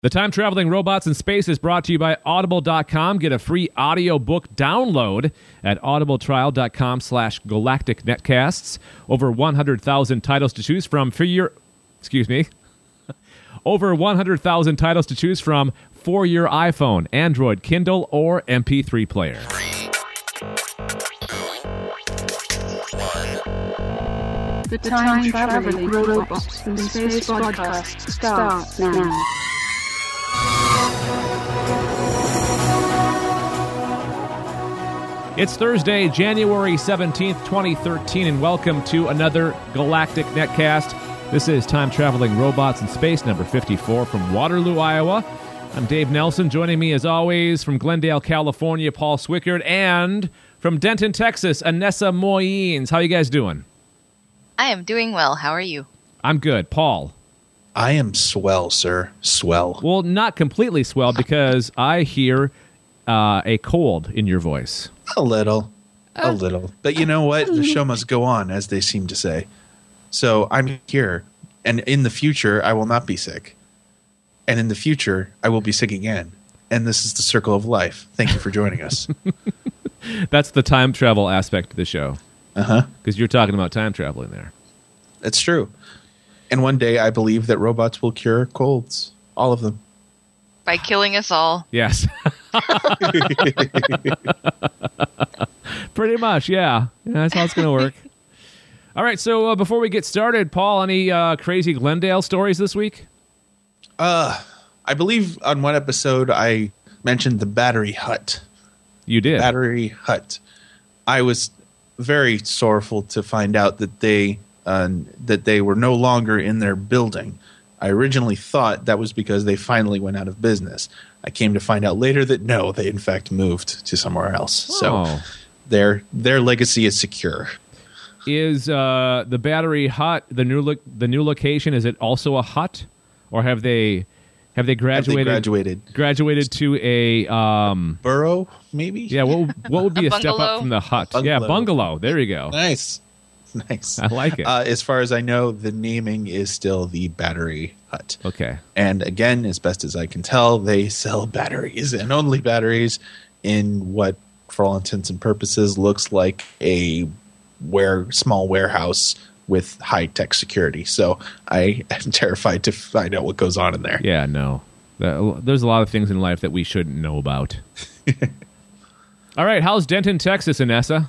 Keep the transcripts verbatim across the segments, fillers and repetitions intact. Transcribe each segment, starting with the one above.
The Time Traveling Robots in Space is brought to you by Audible dot com. Get a free audiobook download at audibletrial.com slash galactic netcasts. Over one hundred thousand titles to choose from for your... Excuse me. Over one hundred thousand titles to choose from for your iPhone, Android, Kindle, or M P three player. The Time Traveling Robots in Space podcast starts now. It's Thursday, January seventeenth, twenty thirteen, and welcome to another Galactic Netcast. This is Time Traveling Robots in Space, number fifty-four from Waterloo, Iowa. I'm Dave Nelson. Joining me, as always, from Glendale, California, Paul Swickard, and from Denton, Texas, Anessa Moynes. How you guys doing? I am doing well. How are you? I'm good. Paul? I am swell, sir. Swell. Well, not completely swell, because I hear uh, a cold in your voice. A little. A little. But you know what? The show must go on, as they seem to say. So I'm here, and in the future, I will not be sick. And in the future, I will be sick again. And this is the circle of life. Thank you for joining us. That's the time travel aspect of the show. Uh-huh. Because you're talking about time traveling there. That's true. And one day, I believe that robots will cure colds. All of them. By killing us all. Yes. Pretty much, yeah. yeah. That's how it's going to work. All right, so uh, before we get started, Paul, any uh, crazy Glendale stories this week? Uh, I believe on one episode I mentioned the Battery Hut. You did? Battery Hut. I was very sorrowful to find out that they uh, that they were no longer in their building. I originally thought that was because they finally went out of business. I came to find out later that no, they in fact moved to somewhere else. Oh. So their their legacy is secure. Is uh, the Battery Hut the new lo- the new location? Is it also a hut, or have they have they graduated Have they graduated graduated to a um, burrow? Maybe. Yeah. What would, what would be a, A step up bungalow? from the hut? Bungalow. Yeah, bungalow. There you go. Nice, nice. I like it. Uh, as far as I know, the naming is still the Battery Hut. Okay. And again, as best as I can tell, they sell batteries and only batteries in what, for all intents and purposes, looks like a ware small warehouse with high-tech security. So I am terrified to find out what goes on in there. Yeah. No. Uh, There's a lot of things in life that we shouldn't know about. All right. How's Denton, Texas, Anessa?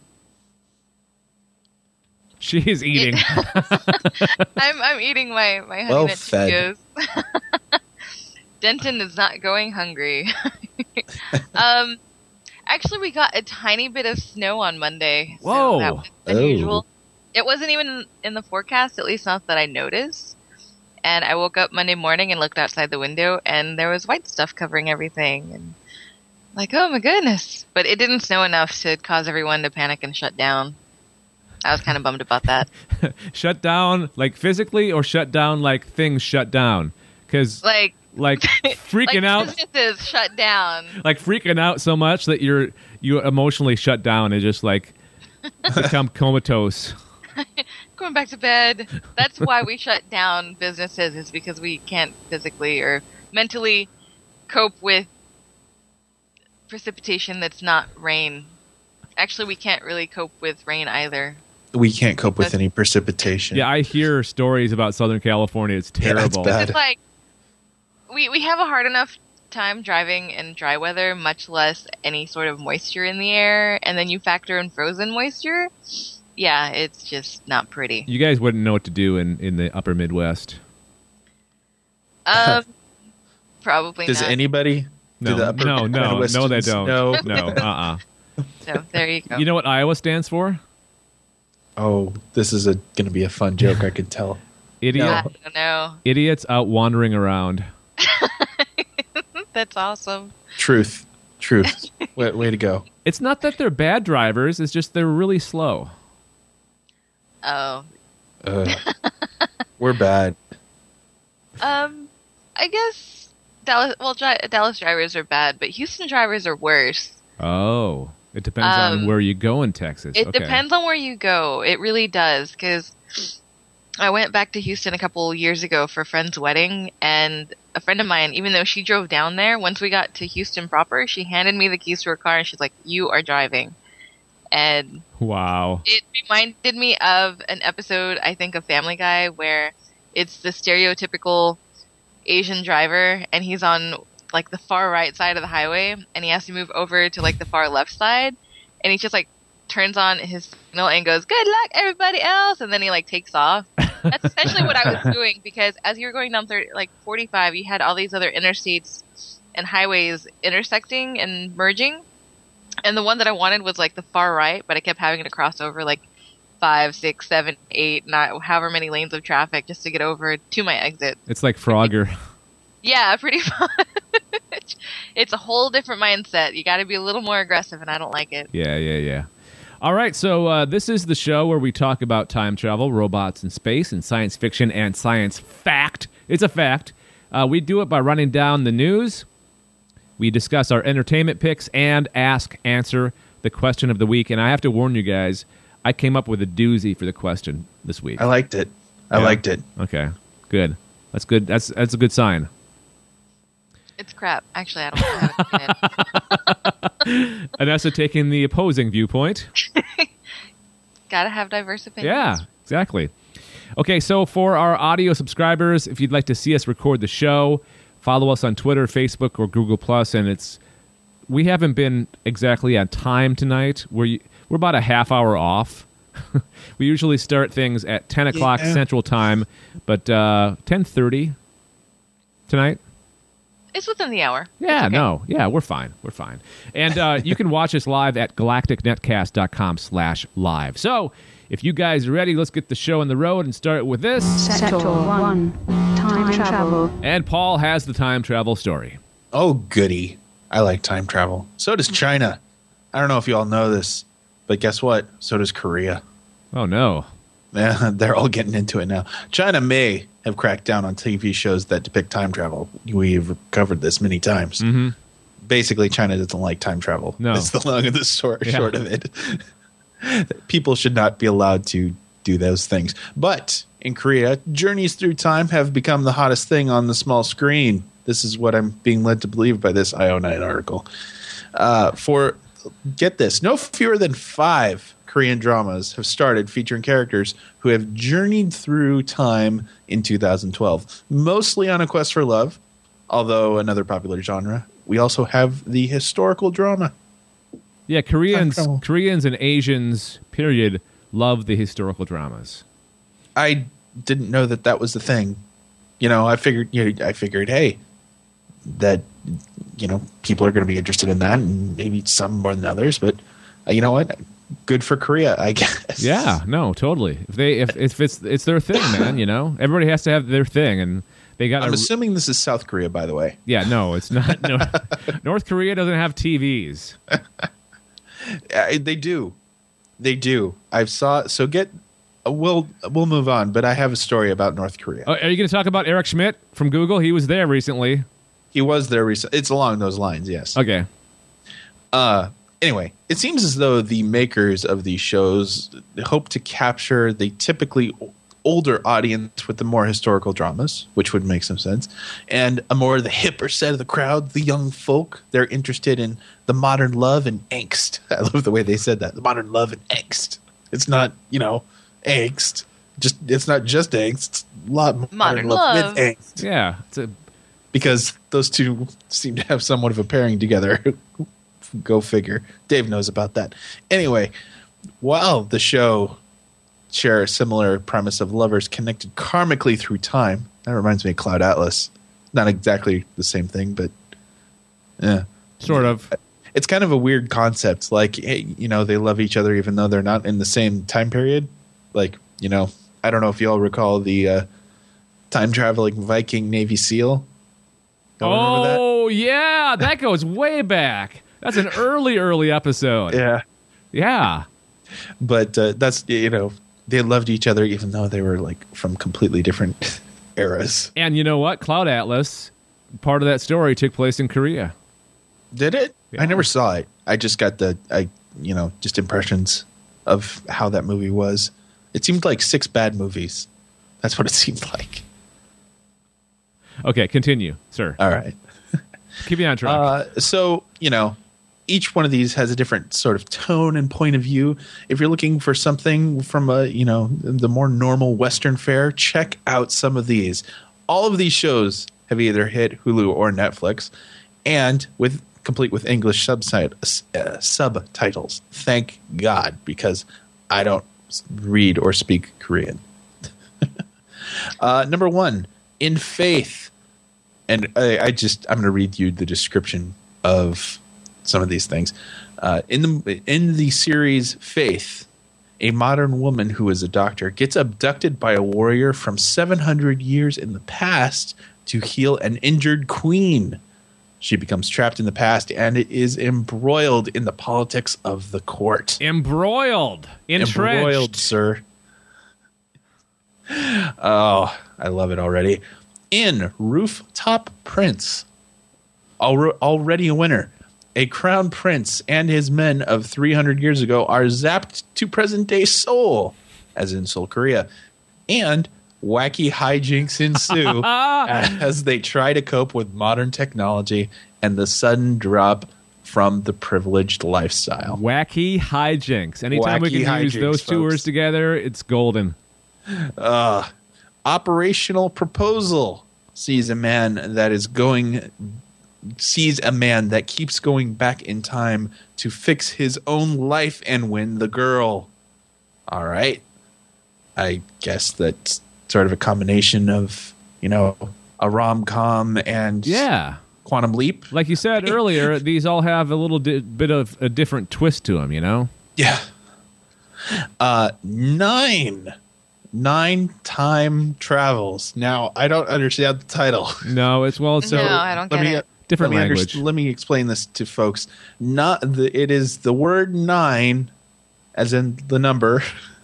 She's eating. I'm I'm eating my, my honey Well nut fed. Cheerios. Denton is not going hungry. um, actually, we got a tiny bit of snow on Monday. So Whoa. that was Oh. unusual. It wasn't even in the forecast, at least not that I noticed. And I woke up Monday morning and looked outside the window, and there was white stuff covering everything. And like, oh my goodness. But it didn't snow enough to cause everyone to panic and shut down. I was kind of bummed about that. Shut down, like physically, or shut down like things shut down? Because Like, like freaking like out, businesses shut down. like freaking out so much that you're you emotionally shut down and just like become comatose. Going back to bed. That's why we shut down businesses, is because we can't physically or mentally cope with precipitation that's not rain. Actually, we can't really cope with rain either. We can't cope with any precipitation. Yeah, I hear stories about Southern California. It's Yeah, that's terrible. bad. It's like we we have a hard enough time driving in dry weather, much less any sort of moisture in the air, and then you factor in frozen moisture. Yeah, it's just not pretty. You guys wouldn't know what to do in, in the upper Midwest. Um, probably Does not. anybody? No, do the upper no, no, Midwest no, they students don't. know? No, uh-uh. So there you go. You know what Iowa stands for? Oh, this is a going to be a fun joke. I could tell. Idiot. I don't know. Idiots out wandering around. That's awesome. Truth, truth. way, way to go. It's not that they're bad drivers. It's just they're really slow. Oh, Uh, we're bad. um, I guess Dallas. Well, dri- Dallas drivers are bad, but Houston drivers are worse. Oh, it depends on Um, where you go in Texas. It Okay. depends on where you go. It really does, because I went back to Houston a couple years ago for a friend's wedding, and a friend of mine, even though she drove down there, once we got to Houston proper, she handed me the keys to her car and she's like, "You are driving." And wow. It reminded me of an episode, I think, of Family Guy where it's the stereotypical Asian driver and he's on like the far right side of the highway and he has to move over to like the far left side and he just like turns on his signal and goes, "Good luck everybody else," and then he like takes off. That's essentially what I was doing, because as you were going down thirty, like forty-five, you had all these other interstates and highways intersecting and merging, and the one that I wanted was like the far right, but I kept having to cross over like five, six, seven, eight, not however many lanes of traffic just to get over to my exit. It's like Frogger. Yeah, pretty much. It's a whole different mindset. You got to be a little more aggressive, and I don't like it. Yeah, yeah, yeah. All right, so uh, this is the show where we talk about time travel, robots in space, and science fiction and science fact. It's a fact. Uh, we do it by running down the news. We discuss our entertainment picks and ask, answer the question of the week. And I have to warn you guys, I came up with a doozy for the question this week. I liked it. I Yeah? liked it. Okay, good. That's good. That's that's a good sign. It's crap. Actually, I don't have it. Anessa taking the opposing viewpoint. Gotta have diverse opinions. Yeah, exactly. Okay, so for our audio subscribers, if you'd like to see us record the show, follow us on Twitter, Facebook, or Google Plus. And it's we haven't been exactly on time tonight. We're we're about a half hour off. We usually start things at ten o'clock Yeah. Central Time, but uh, ten thirty tonight. It's within the hour. Yeah, okay. no. Yeah, we're fine. We're fine. And uh, you can watch us live at galactic netcast dot com slash live. So if you guys are ready, let's get the show on the road and start with this. Sector one. Time travel. And Paul has the time travel story. Oh, goody. I like time travel. So does China. I don't know if you all know this, but guess what? So does Korea. Oh, no. Yeah, they're all getting into it now. China may have cracked down on T V shows that depict time travel. We've covered this many times. Mm-hmm. Basically, China doesn't like time travel. No. That's the long and the short, Yeah. short of it. People should not be allowed to do those things. But in Korea, journeys through time have become the hottest thing on the small screen. This is what I'm being led to believe by this I O nine article. Uh, for, get this, no fewer than five Korean dramas have started featuring characters who have journeyed through time in two thousand twelve, mostly on a quest for love, although another popular genre. We also have the historical drama. Yeah, Koreans, Time travel. Koreans and Asians, period, love the historical dramas. I didn't know that that was the thing. You know, I figured, you know, I figured, hey, that, you know, people are going to be interested in that, and maybe some more than others. But uh, you know what? Good for Korea, I guess. Yeah, no, totally. If they, if, if it's it's their thing, man, you know, everybody has to have their thing, and they got. I'm assuming this is South Korea, by the way. Yeah, no, it's not. No, North Korea doesn't have T Vs. Uh, they do, they do. I've saw. So get. Uh, we'll we'll move on, but I have a story about North Korea. Oh, are you going to talk about Eric Schmidt from Google? He was there recently. He was there recently. It's along those lines, yes. Okay. Uh, anyway, it seems as though the makers of these shows hope to capture the typically older audience with the more historical dramas, which would make some sense, and a more the hipper set of the crowd, the young folk. They're interested in the modern love and angst. I love the way they said that. The modern love and angst. It's not, you know, angst. Just it's not just angst. It's a lot more Modern love, love. with angst. Yeah. It's a, Because those two seem to have somewhat of a pairing together. Go figure. Dave knows about that. Anyway, while the show share a similar premise of lovers connected karmically through time, that reminds me of Cloud Atlas. Not exactly the same thing, but yeah, sort of. it's kind of a weird concept. Like, hey, you know, they love each other even though they're not in the same time period. Like, you know, I don't know if you all recall the uh, time traveling Viking Navy SEAL. Y'all remember that? Oh, yeah. That goes way back. That's an early, early episode. Yeah. Yeah. But uh, that's, you know, they loved each other even though they were like from completely different eras. And you know what? Cloud Atlas, part of that story took place in Korea. Did it? Yeah. I never saw it. I just got the, I, you know, just impressions of how that movie was. It seemed like six bad movies. That's what it seemed like. Okay, continue, sir. All right. Keep me on track. Uh, so, you know, each one of these has a different sort of tone and point of view. If you're looking for something from a, you know, the more normal Western fare, check out some of these. All of these shows have either hit Hulu or Netflix, and with complete with English subtit- uh, subtitles. Thank God, because I don't read or speak Korean. uh, number one, In Faith. And I, I just I'm going to read you the description of some of these things. Uh, in the in the series Faith, a modern woman who is a doctor gets abducted by a warrior from seven hundred years in the past to heal an injured queen. She becomes trapped in the past and is embroiled in the politics of the court. Embroiled. Entrenched. Embroiled, sir. Oh, I love it already. In Rooftop Prince, al- already a winner, a crown prince and his men of three hundred years ago are zapped to present-day Seoul, as in Seoul, Korea, and wacky hijinks ensue as they try to cope with modern technology and the sudden drop from the privileged lifestyle. Wacky hijinks. Anytime we Wacky can use hijinks, those two folks. words together, it's golden. Uh, Operational Proposal sees a man that is going sees a man that keeps going back in time to fix his own life and win the girl. All right. I guess that's sort of a combination of, you know, a rom-com and Yeah. Quantum Leap. Like you said earlier, these all have a little di- bit of a different twist to them, you know? Yeah. Uh, nine. Nine Time Travels. Now, I don't understand the title. No, it's well, it's No, a I don't let get me, it. different let me language. underst- let me explain this to folks. Not the, it is the word nine, as in the number,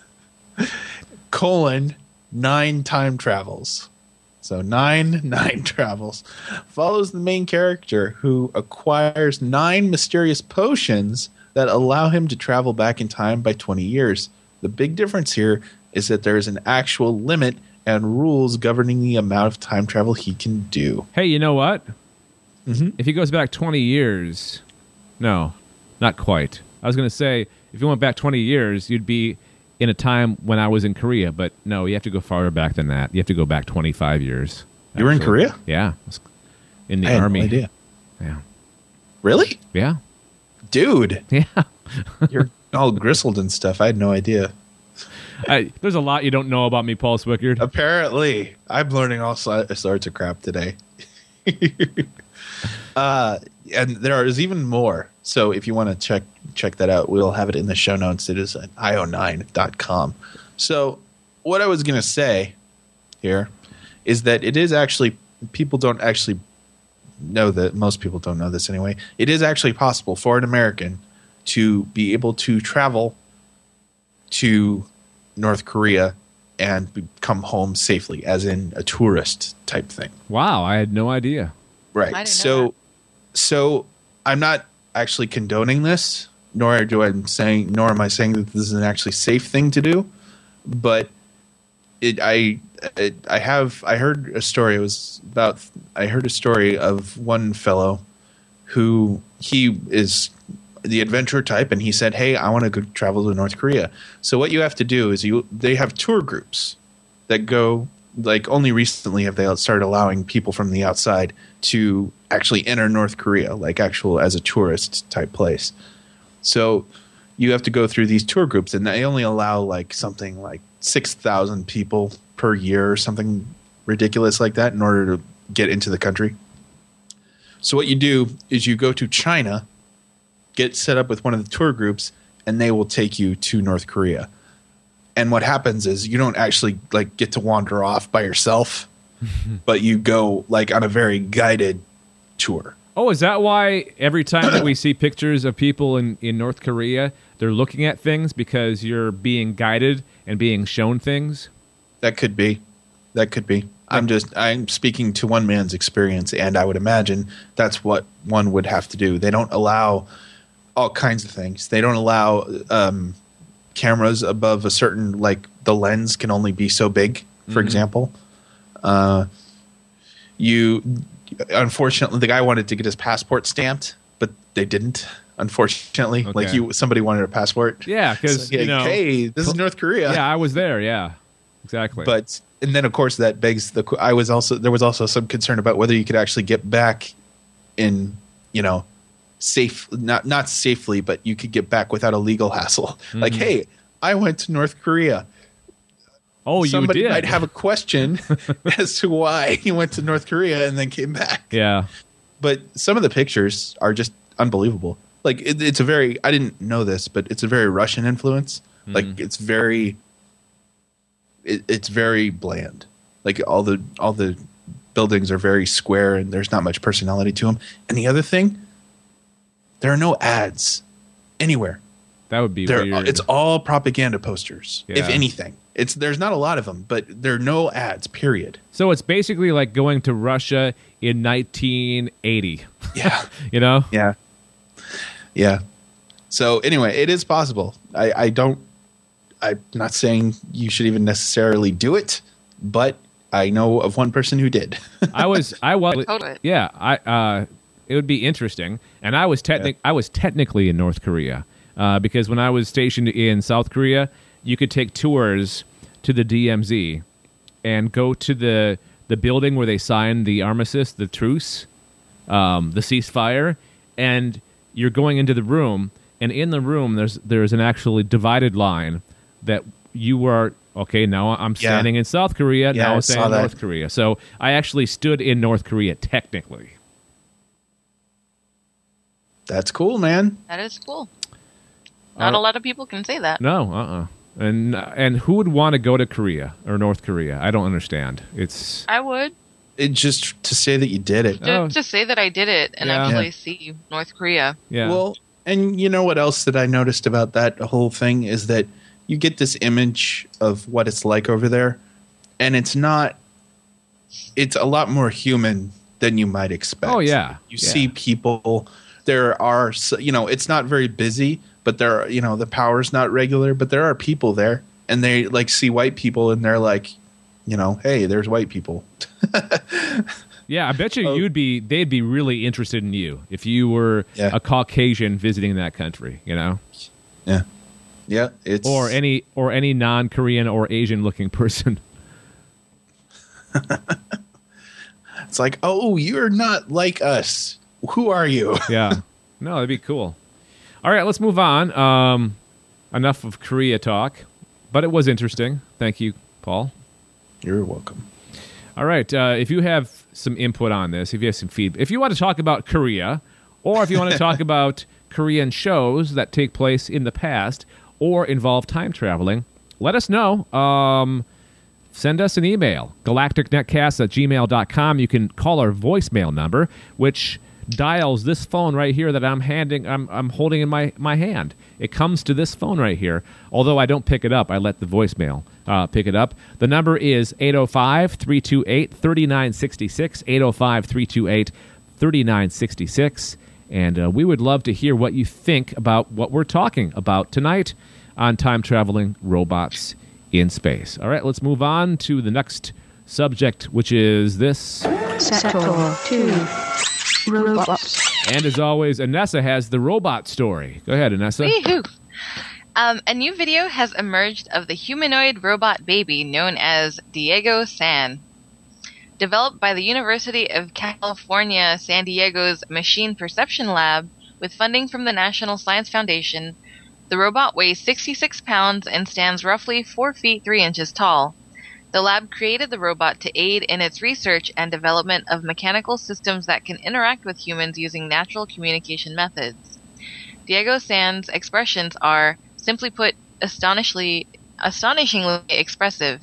colon, nine time travels. So nine, nine travels. Follows the main character who acquires nine mysterious potions that allow him to travel back in time by twenty years. The big difference here is that there is an actual limit and rules governing the amount of time travel he can do. Hey, you know what? Mhm. If he goes back twenty years, no, not quite. I was going to say, if you went back twenty years, you'd be in a time when I was in Korea. But no, you have to go farther back than that. You have to go back twenty-five years. You were in actually. Korea? Yeah. I was in the I had army. no idea. Yeah. Really? Yeah. Dude, Yeah. you're all gristled and stuff. I had no idea. I, there's a lot you don't know about me, Paul Swickard. Apparently, I'm learning all si- sorts of crap today. uh, and there is even more. So if you want to check check that out, we'll have it in the show notes. It is at i o nine dot com. So what I was going to say here is that it is actually, people don't actually know that, most people don't know this anyway. It is actually possible for an American to be able to travel to North Korea and be- come home safely, as in a tourist type thing. Wow, I had no idea. Right. I didn't know So, that. so I'm not actually condoning this, nor do I saying, nor am I saying that this is an actually safe thing to do. But it, I, it, I have, I heard a story. It was about, I heard a story of one fellow who he is the adventurer type, and he said, "Hey, I want to go travel to North Korea." So what you have to do is you, they have tour groups that go. Like only recently have they started allowing people from the outside to actually enter North Korea, like actual as a tourist type place. So you have to go through these tour groups, and they only allow like something like six thousand people per year or something ridiculous like that in order to get into the country. So what you do is you go to China, get set up with one of the tour groups, and they will take you to North Korea. And what happens is you don't actually like get to wander off by yourself, but you go like on a very guided tour. Oh, is that why every time that we see pictures of people in, in North Korea, they're looking at things because you're being guided and being shown things? That could be. That could be. I'm just I'm speaking to one man's experience, and I would imagine that's what one would have to do. They don't allow all kinds of things. They don't allow um, cameras above a certain, like the lens can only be so big, for Mhm. example. Uh, You, unfortunately, the guy wanted to get his passport stamped, but they didn't. Unfortunately, Okay. like you, somebody wanted a passport. Yeah, because So, yeah, you know, hey, this is North Korea. yeah, I was there. Yeah, exactly. But and then of course that begs the. I was also there was also some concern about whether you could actually get back in, you know, safe not not safely, but you could get back without a legal hassle. Mm-hmm. Like, hey, I went to North Korea. oh, Somebody you did. might have a question as to why he went to North Korea and then came back. yeah. But some of the pictures are just unbelievable. Like it, it's a very I didn't know this, but it's a very Russian influence. Mm-hmm. Like it's very it, it's very bland. Like all the all the buildings are very square and there's not much personality to them. And the other thing, there are no ads anywhere. That would be There, weird. it's all propaganda posters. If Yeah. anything, it's there's not a lot of them, but there are no ads. Period. so it's basically like going to Russia in nineteen eighty. Yeah. You know? Yeah. Yeah. So anyway, it is possible. I, I don't I'm not saying you should even necessarily do it, but I know of one person who did. I was. I was. Totally. Yeah. I. Uh, it would be interesting, and I was technic. I was technically in North Korea uh, because when I was stationed in South Korea, you could take tours to the D M Z and go to the the building where they signed the armistice, the truce, um, the ceasefire, and you're going into the room, and in the room there's there's an actually divided line that you were okay. Now I'm Yeah. standing in South Korea. Yeah, now I I'm saw standing in that. North Korea. So I actually stood in North Korea technically. That's cool, man. That is cool. Not Uh, a lot of people can say that. No, uh, uh and and who would want to go to Korea or North Korea? I don't understand. It's I would It just to say that you did it. to, Oh. to say that I did it and Yeah. actually Yeah. see North Korea. yeah. Well, and you know what else that I noticed about that whole thing is that you get this image of what it's like over there, and it's not. It's a lot more human than you might expect. Oh, yeah. you Yeah. see people. There are, s- you know, it's not very busy, but there, are, you know, the power's not regular, but there are people there, and they like see white people, and they're like, you know, hey, there's white people. Yeah, I bet you Oh. you'd be. They'd be really interested in you if you were Yeah. a Caucasian visiting that country. You know, Yeah, yeah, it's or any or any non-Korean or Asian-looking person. It's like, oh, you're not like us. Who are you? Yeah, no, that'd be cool. All right, let's move on. Um, enough of Korea talk, but it was interesting. Thank you, Paul. You're welcome. All right. Uh, if you have some input on this, if you have some feedback, if you want to talk about Korea, or if you want to talk about Korean shows that take place in the past or involve time traveling, let us know. Um, send us an email, galactic netcast at gmail dot com. You can call our voicemail number, which dials this phone right here that I'm handing, I'm, I'm holding in my, my hand. It comes to this phone right here. Although I don't pick it up, I let the voicemail uh, pick it up. The number is eight oh five, three two eight, three nine six six, eight oh five, three two eight, three nine six six. And uh, we would love to hear what you think about what we're talking about tonight on time-traveling robots in space. All right, let's move on to the next subject, which is this. Sector two. Robots. And as always, Anessa has the robot story. Go ahead, Anessa. Wee-hoo. Um, a new video has emerged of the humanoid robot baby known as Diego San. Developed by the University of California, San Diego's Machine Perception Lab with funding from the National Science Foundation, the robot weighs sixty-six pounds and stands roughly four feet three inches tall. The lab created the robot to aid in its research and development of mechanical systems that can interact with humans using natural communication methods. Diego San's expressions are, simply put, astonishingly, astonishingly expressive.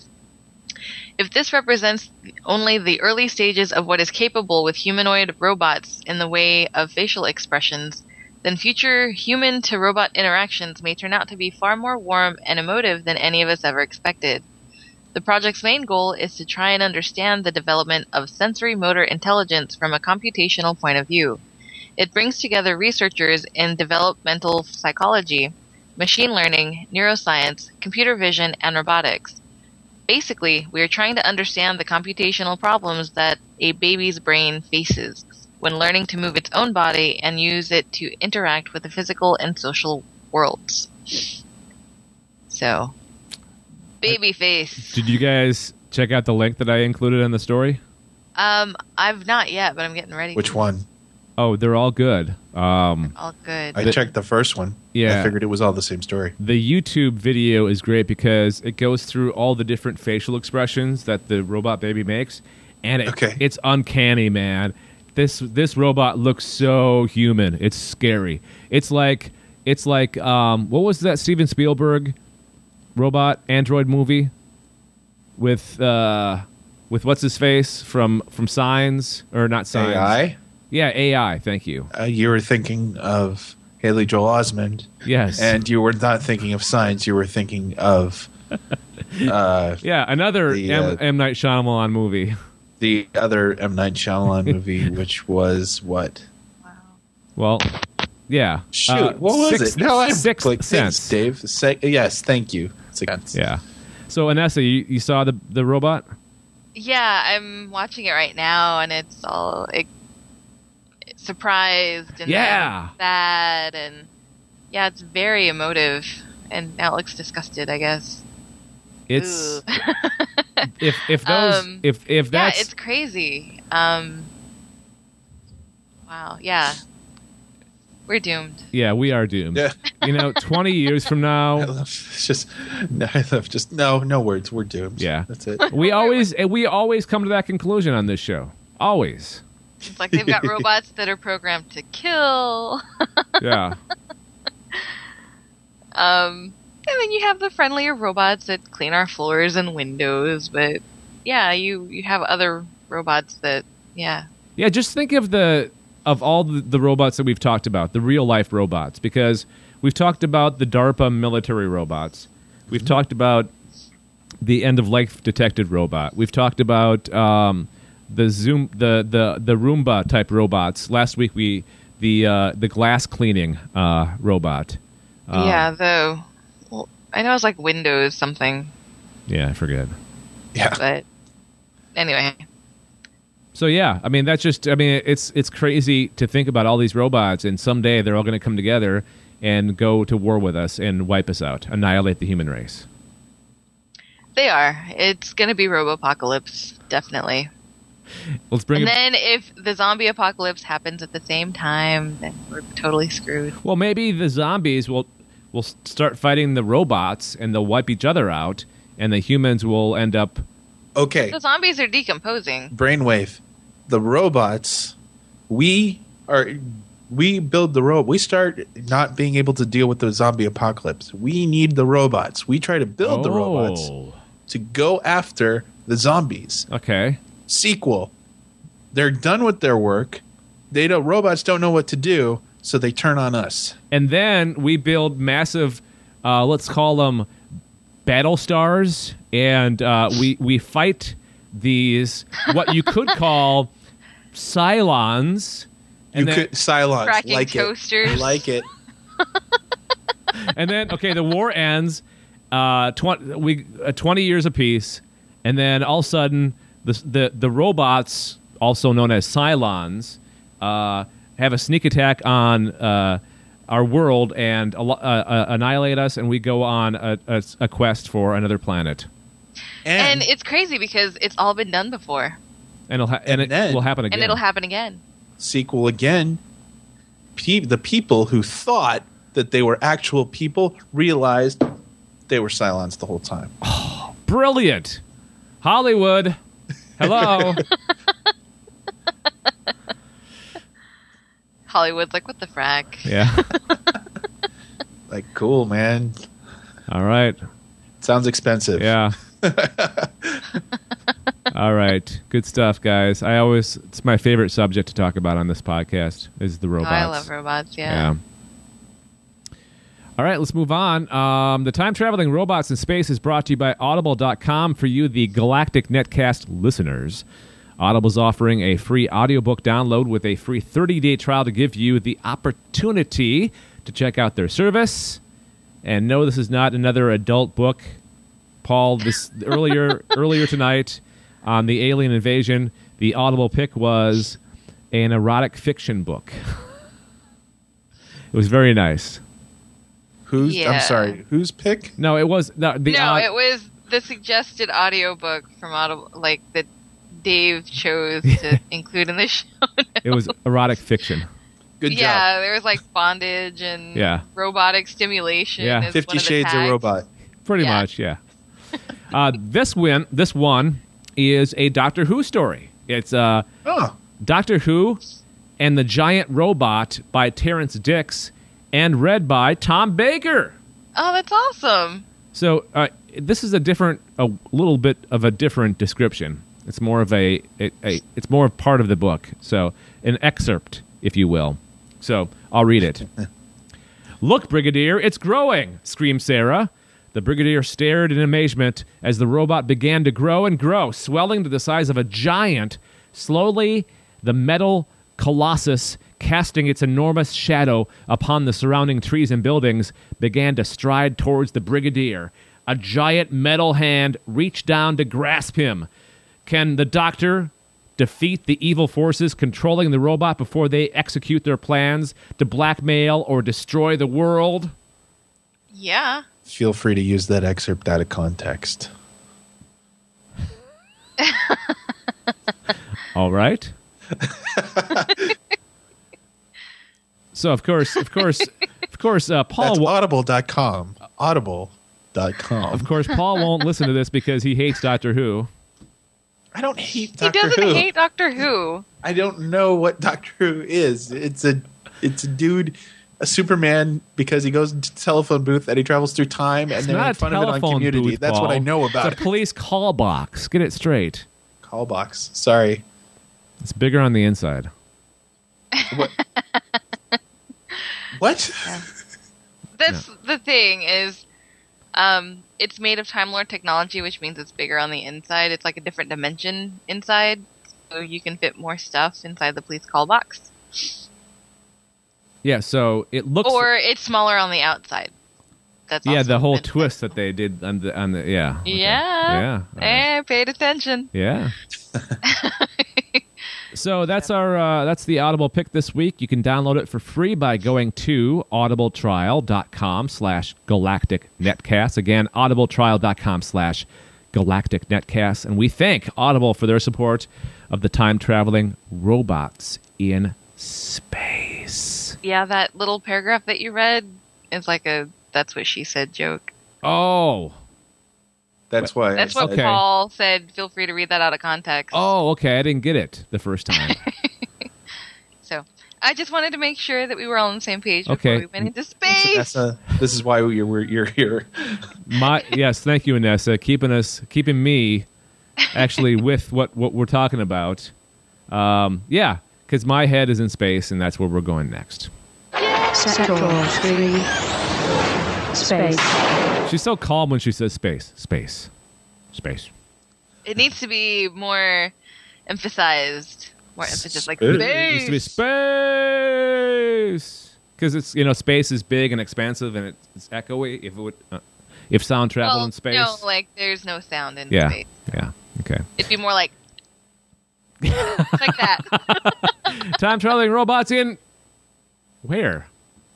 If this represents only the early stages of what is capable with humanoid robots in the way of facial expressions, then future human-to-robot interactions may turn out to be far more warm and emotive than any of us ever expected. The project's main goal is to try and understand the development of sensory motor intelligence from a computational point of view. It brings together researchers in developmental psychology, machine learning, neuroscience, computer vision, and robotics. basically, we are trying to understand the computational problems that a baby's brain faces when learning to move its own body and use it to interact with the physical and social worlds. So, baby face. Did you guys check out the link that I included in the story? Um, I've not yet, but I'm getting ready. Which to. one? Oh, they're all good. Um, All good. I The- checked the first one. Yeah. I figured it was all the same story. The YouTube video is great because it goes through all the different facial expressions that the robot baby makes, and it, Okay. it's uncanny, man. This this robot looks so human. It's scary. It's like it's like um, what was that Steven Spielberg robot android movie with uh, with what's his face from from Signs or not Signs? A I? Yeah, A I. Thank you. Uh, you were thinking of Haley Joel Osment, Yes. and you were not thinking of Signs. You were thinking of uh, yeah, another the, M, uh, M Night Shyamalan movie. the other M. Night Shyamalan movie, which was what? Well, yeah. Shoot, Uh, what was Sixth- it? No, I'm Sixth like, Sense. thanks, Dave. Se- yes, thank you. Sixth Sense. Yeah. So, Anessa, you, you saw the the robot? Yeah, I'm watching it right now, and it's all it, it's surprised and Yeah. sad, and yeah, it's very emotive. And now it looks disgusted, I guess. It's Ooh. if if those Um, if if yeah, that's it's crazy. Um, wow, yeah, we're doomed. yeah, we are doomed. Yeah. You know, twenty years from I now, love it's just no, I love just no no words. We're doomed. Yeah. That's it. we always we always come to that conclusion on this show. Always. It's like they've got robots that are programmed to kill. Yeah. Um, and then you have the friendlier robots that clean our floors and windows, but yeah, you, you have other robots that, yeah. Yeah, just think of the of all the, the robots that we've talked about, the real life robots, because we've talked about the DARPA military robots. We've Mm-hmm. talked about the end of life detected robot. We've talked about um, the Zoom the, the the Roomba type robots. Last week we the uh, the glass cleaning uh, robot. Um, yeah, though, well, I know it's like Windows something, Yeah, I forget. Yeah. but anyway. So yeah, I mean that's just I mean it's it's crazy to think about all these robots and someday they're all going to come together and go to war with us and wipe us out, annihilate the human race. They are. It's going to be Robopocalypse, definitely. Let's bring And it. then if the zombie apocalypse happens at the same time, then we're totally screwed. Well, maybe the zombies will will start fighting the robots and they'll wipe each other out, and the humans will end up. Okay. The zombies are decomposing. Brainwave. The robots. We are. We build the robot. We start not being able to deal with the zombie apocalypse. We need the robots. We try to build the robots Oh, to go after the zombies. okay. Sequel. They're done with their work. They don't. Robots don't know what to do, so they turn on us. And then we build massive, uh, let's call them battle stars, and uh, we we fight these what you could call Cylons. You And then, could Cylons Cracking like toasters. it. Like it. and then okay, the war ends. Uh, twenty we uh, twenty years apiece, and then all of a sudden the the the robots, also known as Cylons, uh, have a sneak attack on uh, our world and uh, uh, annihilate us, and we go on a, a, a quest for another planet. And And, it's crazy because it's all been done before. And it'll ha- and, And it then- will happen again. And it'll happen again. sequel again. Pe- the people who thought that they were actual people realized they were Cylons the whole time. Brilliant, Hollywood. Hello. Hollywood's like, what the frack? Yeah. Like, cool, man. All right. Sounds expensive. Yeah. All right. Good stuff, guys. I always it's my favorite subject to talk about on this podcast is the Oh, robots. I love robots, yeah. Yeah. All right, let's move on. Um, the Time Traveling Robots in Space is brought to you by Audible dot com for you, the Galactic Netcast listeners. Audible's offering a free audiobook download with a free thirty-day trial to give you the opportunity to check out their service. And no, this is not another adult book Paul, this earlier earlier tonight on the Alien Invasion, the Audible pick was an erotic fiction book. It was very nice. Who's? Yeah. I'm sorry. Whose pick? No, it was no. The no, odd- it was the suggested audiobook from Audible, like that Dave chose to include in the show. it was erotic fiction. Good yeah, job. there was like bondage and Yeah. robotic stimulation. Yeah. is one Fifty of the Shades of tags. Robot. Pretty Yeah. much, yeah. uh, this win, this one is a Doctor Who story. It's uh, Oh, Doctor Who and the Giant Robot by Terrence Dix and read by Tom Baker. Oh, that's awesome. So uh, this is a different, a little bit of a different description. It's more of a, a, a, it's more part of the book. So an excerpt, if you will. So I'll read it. "Look, Brigadier, it's growing!" screamed Sarah. The Brigadier stared in amazement as the robot began to grow and grow, swelling to the size of a giant. Slowly, the metal colossus, casting its enormous shadow upon the surrounding trees and buildings, began to stride towards the Brigadier. A giant metal hand reached down to grasp him. Can the Doctor defeat the evil forces controlling the robot before they execute their plans to blackmail or destroy the world? Yeah. feel free to use that excerpt out of context. All right. So of course, of course, of course, uh, Paul. That's wa- audible dot com. audible dot com. Of course, Paul won't listen to this because he hates Doctor Who. I don't hate He Doctor doesn't Who. hate Doctor Who. I don't know what Doctor Who is. It's a it's a dude, a Superman, because he goes into the telephone booth and he travels through time, and It's they not make a fun of it on telephone Community. booth, That's what I Paul. know about It's a it. police call box. Get it straight. Call box. Sorry. It's bigger on the inside. What? what? That's the thing is, um, it's made of Time Lord technology, which means it's bigger on the inside. It's like a different dimension inside, so you can fit more stuff inside the police call box. Yeah. So it looks. Or it's smaller on the outside. That's yeah, also the whole been- twist that they did on the on the yeah. Okay. Yeah. Yeah. All right. Eh, paid attention. Yeah. So that's our uh, that's the Audible pick this week. You can download it for free by going to audibletrial.com slash galactic netcast. Again, audibletrial.com slash galactic netcast. And we thank Audible for their support of the time-traveling robots in space. Yeah, that little paragraph that you read is like a "that's what she said" joke. Oh. That's why. That's I what said, Okay. Paul said. Feel free to read that out of context. Oh, okay. I didn't get it the first time. So I just wanted to make sure that we were all on the same page before Okay. we went into space. Vanessa, this is why you're we're, you're here. My yes, thank you, Anessa, keeping us, keeping me, actually with what, what we're talking about. Um, yeah, because my head is in space, and that's where we're going next. Sector three. Space. She's so calm when she says space, space, space. It needs to be more emphasized. More emphasis, like Space. It needs to be space. space, because it's you know space is big and expansive, and it's, it's echoey. If it would, uh, if sound traveled Well, in space, no, like there's no sound in yeah, space. yeah, okay. It'd be more like like that. Time traveling robots in where?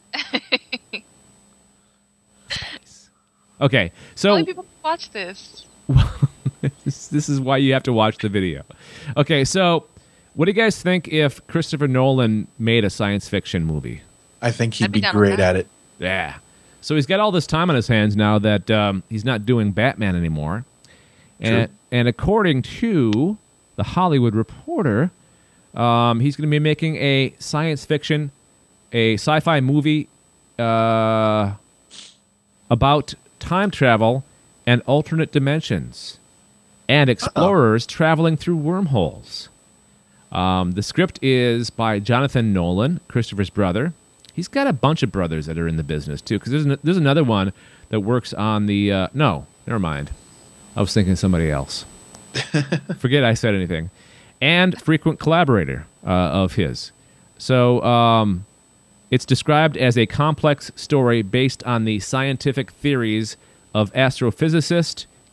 Space. Okay, so Only people can watch this. this, this is why you have to watch the video. Okay, so what do you guys think if Christopher Nolan made a science fiction movie? I think he'd I'd be be down with great that. at it. Yeah. So he's got all this time on his hands now that um, he's not doing Batman anymore. And, True. and according to the Hollywood Reporter, um, he's going to be making a science fiction, a sci-fi movie uh, about time travel and alternate dimensions and explorers traveling through wormholes. Um, the script is by Jonathan Nolan, Christopher's brother. He's got a bunch of brothers that are in the business, too, because there's, an, there's another one that works on the... Uh, no, never mind. I was thinking of somebody else. Forget I said anything. And frequent collaborator uh, of his. So um, it's described as a complex story based on the scientific theories of astrophysicist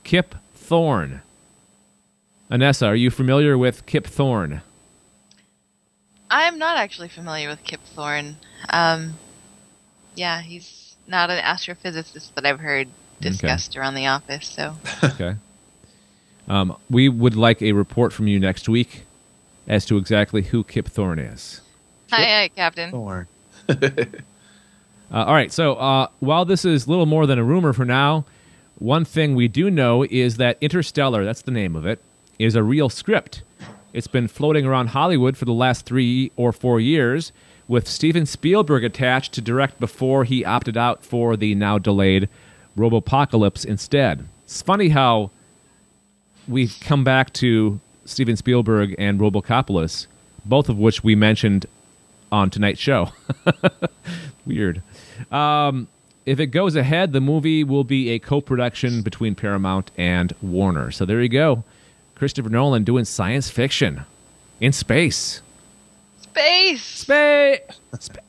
Kip Thorne. Anessa, are you familiar with Kip Thorne? I'm not actually familiar with Kip Thorne. Um, yeah, he's not an astrophysicist that I've heard discussed okay. around the office. So okay, um, we would like a report from you next week as to exactly who Kip Thorne is. Hi, hi Captain. Thorne. uh, all right, so uh, while this is little more than a rumor for now, one thing we do know is that Interstellar, that's the name of it, is a real script. It's been floating around Hollywood for the last three or four years, with Steven Spielberg attached to direct before he opted out for the now delayed Robopocalypse instead. It's funny how we've come back to Steven Spielberg and Robocopolis, both of which we mentioned on tonight's show. Weird. Um, if it goes ahead, the movie will be a co-production between Paramount and Warner. So there you go. Christopher Nolan doing science fiction in space. Space! Space! Space.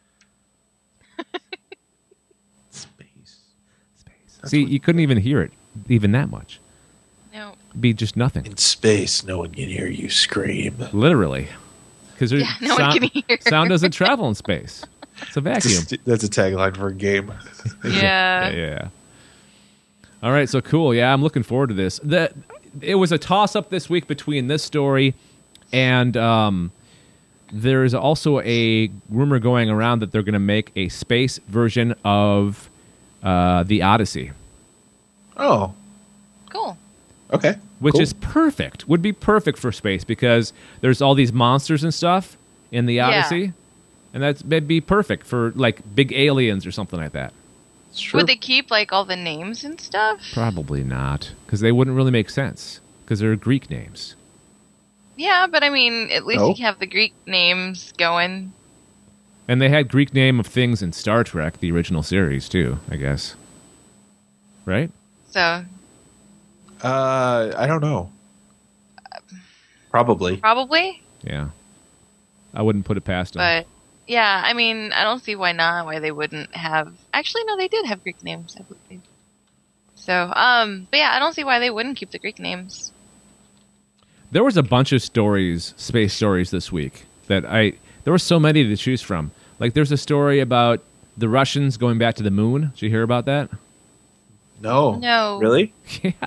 Space. Space. See, you couldn't even hear it, even that much. No. It'd be just nothing. In space, no one can hear you scream. Literally. Because yeah, no sound, one can hear. Sound doesn't travel in space. It's a vacuum. That's a tagline for a game. Yeah. yeah. Yeah. All right, so cool. Yeah, I'm looking forward to this. The, it was a toss-up this week between this story and um, there is also a rumor going around that they're going to make a space version of uh, the Odyssey. Oh. Cool. Okay. Which cool. is perfect. Would be perfect for space because there's all these monsters and stuff in the Odyssey. Yeah. And that's, that'd be perfect for, like, big aliens or something like that. Sure. Would they keep, like, all the names and stuff? Probably not, because they wouldn't really make sense, because they're Greek names. Yeah, but I mean, at least No. you have the Greek names going. And they had Greek name of things in Star Trek, the original series, too, I guess. Right? So, Uh, I don't know. Probably. probably. Yeah. I wouldn't put it past them. But, yeah, I mean, I don't see why not, why they wouldn't have... Actually, no, they did have Greek names, I believe. So, um, but yeah, I don't see why they wouldn't keep the Greek names. There was a bunch of stories, space stories this week, that I... There were so many to choose from. Like, there's a story about the Russians going back to the moon. Did you hear about that? No. No. Really? Yeah.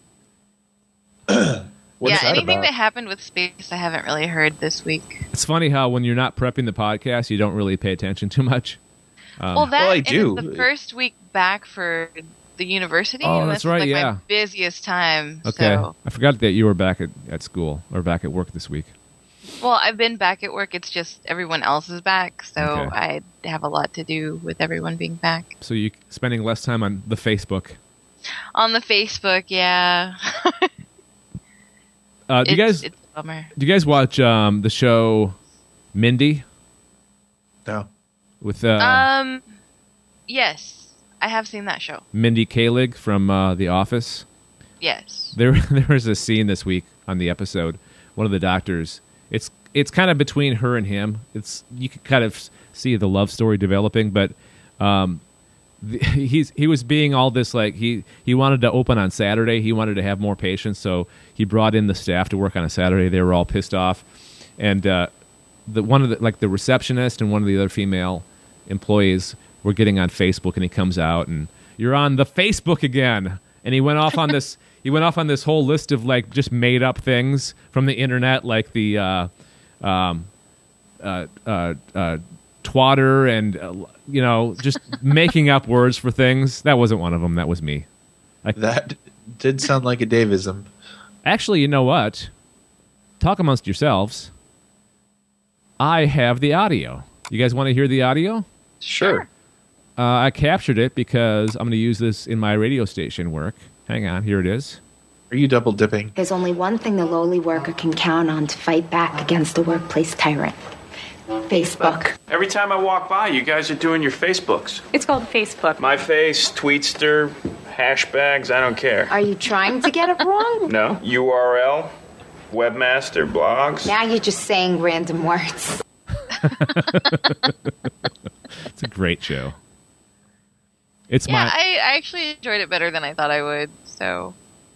What's yeah, that anything about? that happened with space I haven't really heard this week. It's funny how when you're not prepping the podcast, you don't really pay attention too much. Um, well, that Well, I and do. it's the first week back for the university. Oh, and that's this right, is, like, yeah. my busiest time. okay. So. I forgot that you were back at, at school or back at work this week. Well, I've been back at work. It's just everyone else is back, so Okay. I have a lot to do with everyone being back. So you spending less time on the Facebook. On the Facebook, yeah. Uh, do it's, you guys it's a bummer. do you guys watch um, the show Mindy No. with uh, Um, yes, I have seen that show. Mindy Kaling from uh, The Office? Yes. There, there was a scene this week on the episode. One of the doctors. It's it's kind of between her and him. It's you can kind of see the love story developing, but um, the, he's he was being all this like he he wanted to open on Saturday. He wanted to have more patients, so he brought in the staff to work on a Saturday. They were all pissed off, and uh, the one of the like the receptionist and one of the other female employees were getting on Facebook, and he comes out and you're on the Facebook again, and he went off on this. He went off on this whole list of like just made up things from the internet, like the uh, um, uh, uh, uh, twatter and uh, you know just making up words for things. That wasn't one of them. That was me. That did sound like a Davism. Actually, you know what? Talk amongst yourselves. I have the audio. You guys want to hear the audio? Sure. Uh, I captured it because I'm going to use this in my radio station work. Hang on, here it is. Are you double dipping? There's only one thing the lowly worker can count on to fight back against the workplace tyrant. Facebook. Every time I walk by, you guys are doing your Facebooks. It's called Facebook. My face, Tweetster, hashbags, I don't care. Are you trying to get it wrong? No. U R L, webmaster, blogs. Now you're just saying random words. It's a great show. It's Yeah, my I, I actually enjoyed it better than I thought I would. So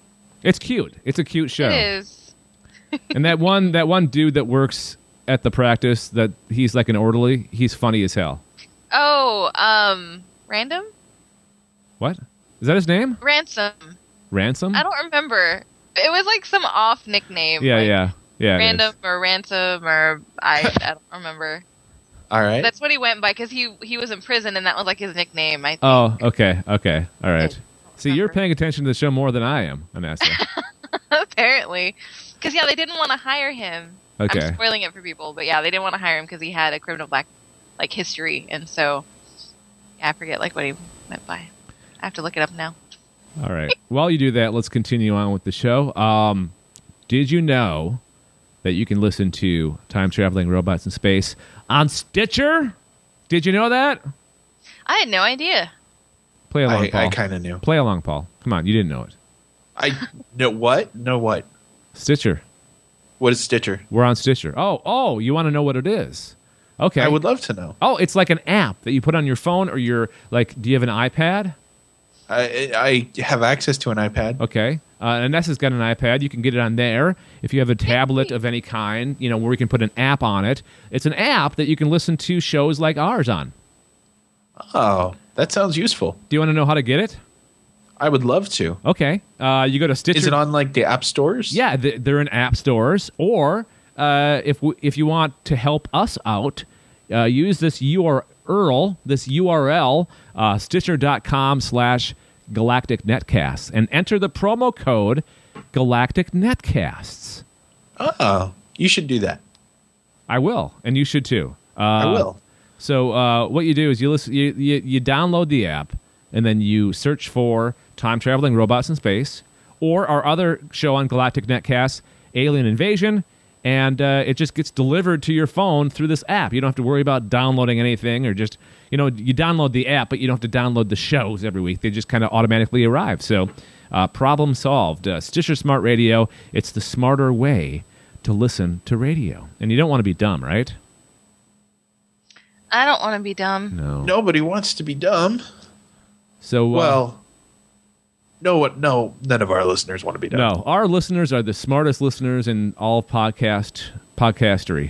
It's cute. It's a cute show. It is. And that one that one dude that works at the practice, that he's like an orderly, he's funny as hell. Oh, um, Random? What? Is that his name? Ransom. Ransom? I don't remember. It was like some off nickname. Yeah, like yeah. Yeah. it Random is. or Ransom or I, I don't remember. All right. That's what he went by because he he was in prison and that was like his nickname. I think. Oh, okay, okay. All right. See, you're remember. paying attention to the show more than I am, Anessa. Apparently, because yeah, they didn't want to hire him. Okay. I'm spoiling it for people, but yeah, they didn't want to hire him because he had a criminal black like history, and so yeah, I forget like what he went by. I have to look it up now. All right. While you do that, let's continue on with the show. Um, did you know that you can listen to Time Traveling Robots in Space on Stitcher? Did you know that? I had no idea. Play along, I, Paul. I kind of knew. Play along, Paul. Come on, you didn't know it. I know what? Know what? Stitcher. What is Stitcher? We're on Stitcher. Oh, oh, you want to know what it is? Okay. I would love to know. Oh, it's like an app that you put on your phone or your, like, do you have an iPad? I, I have access to an iPad. Okay. Uh, and Nessa's got an iPad. You can get it on there. If you have a tablet of any kind, you know, where we can put an app on it. It's an app that you can listen to shows like ours on. Oh, that sounds useful. Do you want to know how to get it? I would love to. Okay. Uh, you go to Stitcher. Is it on like the app stores? Yeah, th- they're in app stores. Or uh, if w- if you want to help us out, uh, use this U R L, this U R L, uh, stitcher.com slash galactic netcasts, and enter the promo code galactic netcasts. Oh, you should do that. I will, and you should too. Uh, I will. So uh, what you do is you listen, you, you you download the app, and then you search for Time Traveling Robots in Space, or our other show on Galactic Netcast, Alien Invasion, and uh, it just gets delivered to your phone through this app. You don't have to worry about downloading anything, or just, you know, you download the app, but you don't have to download the shows every week. They just kind of automatically arrive. So uh, problem solved. Uh, Stitcher Smart Radio, it's the smarter way to listen to radio. And you don't want to be dumb, right? I don't want to be dumb. No. Nobody wants to be dumb. So, uh, Well, no, what? No, none of our listeners want to be dumb. no, our listeners are the smartest listeners in all podcast podcastery.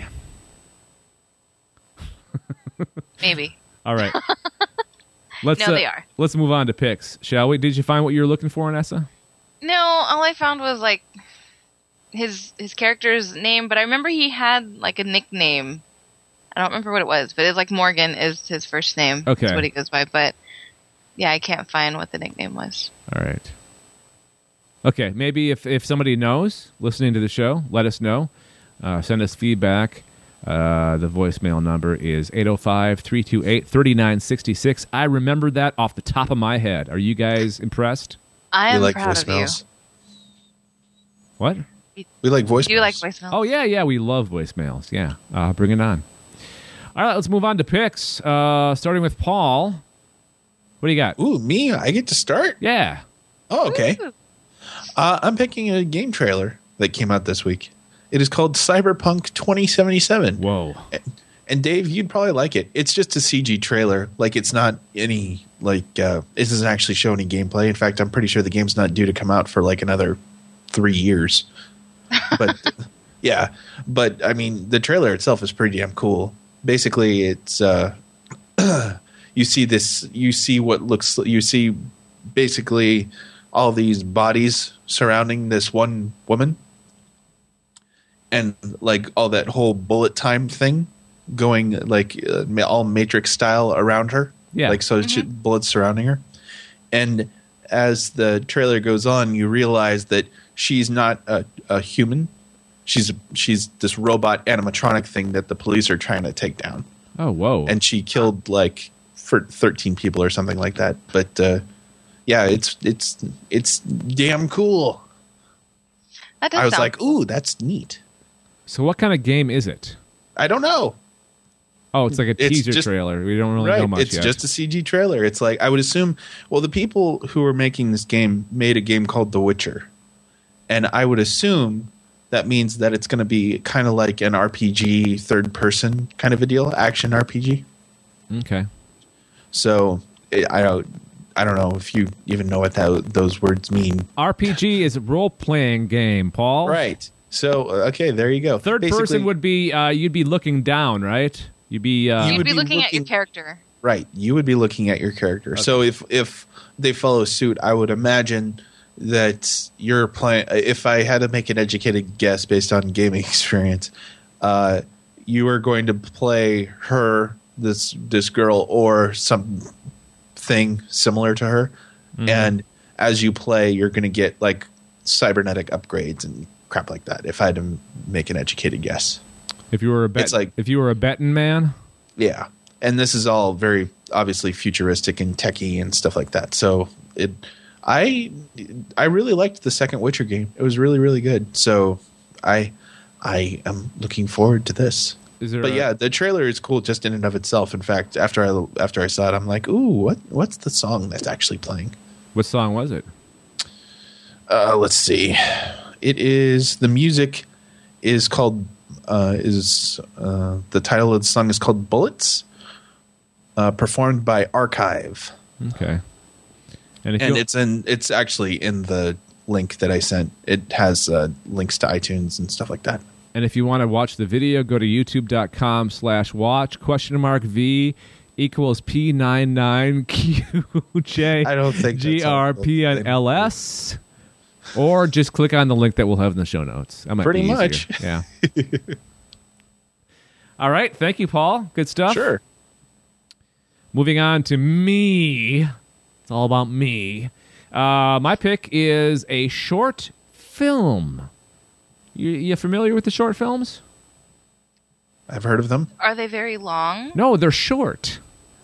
Maybe. All right. Let's, No, uh, they are. Let's move on to picks, shall we? Did you find what you were looking for, Nessa? No, all I found was like his his character's name, but I remember he had like a nickname. I don't remember what it was, but it's like Morgan is his first name. Okay. That's what he goes by. But yeah, I can't find what the nickname was. All right. Okay, maybe if, if somebody knows, listening to the show, let us know. Uh, send us feedback. Uh, the voicemail number is eight oh five, three two eight, three nine six six. I remember that off the top of my head. Are you guys impressed? I We am like proud of you. voicemails. What? We like voicemails. Do you like voicemails? Oh, yeah, yeah, we love voicemails. Yeah, uh, bring it on. All right, let's move on to picks, uh, starting with Paul. What do you got? Ooh, me? I get to start? Yeah. Oh, okay. Ooh. Uh, I'm picking a game trailer that came out this week. It is called Cyberpunk twenty seventy-seven. Whoa. And Dave, you'd probably like it. It's just a C G trailer. Like, it's not any, like, uh, it doesn't actually show any gameplay. In fact, I'm pretty sure the game's not due to come out for, like, another three years. But, yeah. But, I mean, the trailer itself is pretty damn cool. Basically, it's, uh, you see this, you see what looks, you see basically all these bodies surrounding this one woman. And, like, all that whole bullet time thing going, like, uh, all Matrix style around her. Yeah. Like, so she, bullets surrounding her. And as the trailer goes on, you realize that she's not a, a human. She's she's this robot animatronic thing that the police are trying to take down. Oh, whoa. And she killed, like, for thirteen people or something like that. But, uh, yeah, it's it's it's damn cool. That does I was sound like, ooh, that's neat. So what kind of game is it? I don't know. Oh, it's like a It's teaser just- trailer. We don't really know Right. much It's yet. just a C G trailer. It's like, I would assume, well, the people who are making this game made a game called The Witcher. And I would assume that means that it's going to be kind of like an R P G, third person kind of a deal, action R P G. Okay. So it, I don't, I don't know if you even know what that, those words mean. R P G is a role-playing game, Paul. Right. So, okay, there you go. Third Basically, person would be, uh, you'd be looking down, right? You'd be... Uh, You'd would be be looking, at your looking- character. Right. You would be looking at your character. So if if they follow suit, I would imagine that you're playing. If I had to make an educated guess based on gaming experience, uh, you are going to play her, this this girl, or something similar to her. Mm-hmm. And as you play, you're going to get like cybernetic upgrades and crap like that. If I had to make an educated guess, if you were a bet, It's like- if you were a betting man, yeah. And this is all very obviously futuristic and techie and stuff like that. So it, I, I really liked the second Witcher game. It was really, really good. So I, I am looking forward to this. is there? But a- yeah, the trailer is cool just in and of itself. In fact, after I after I saw it, I'm like, ooh, what what's the song that's actually playing? what song was it? Uh, let's see. It is the music is called uh, is uh, the title of the song is called Bullets. Uh, performed by Archive, Okay. And if and you, it's in it's actually in the link that I sent. It has uh, links to iTunes and stuff like that. and if you want to watch the video, go to youtube.com slash watch question mark V equals P nine nine Q J I don't think that's G R P N L S. Or just click on the link that we'll have in the show notes. That might Pretty be easier. much. Yeah. All right. Thank you, Paul. Good stuff. Sure. Moving on to me. It's all about me. Uh, my pick is a short film. You, you familiar with the short films? I've heard of them. Are they very long? No, they're short.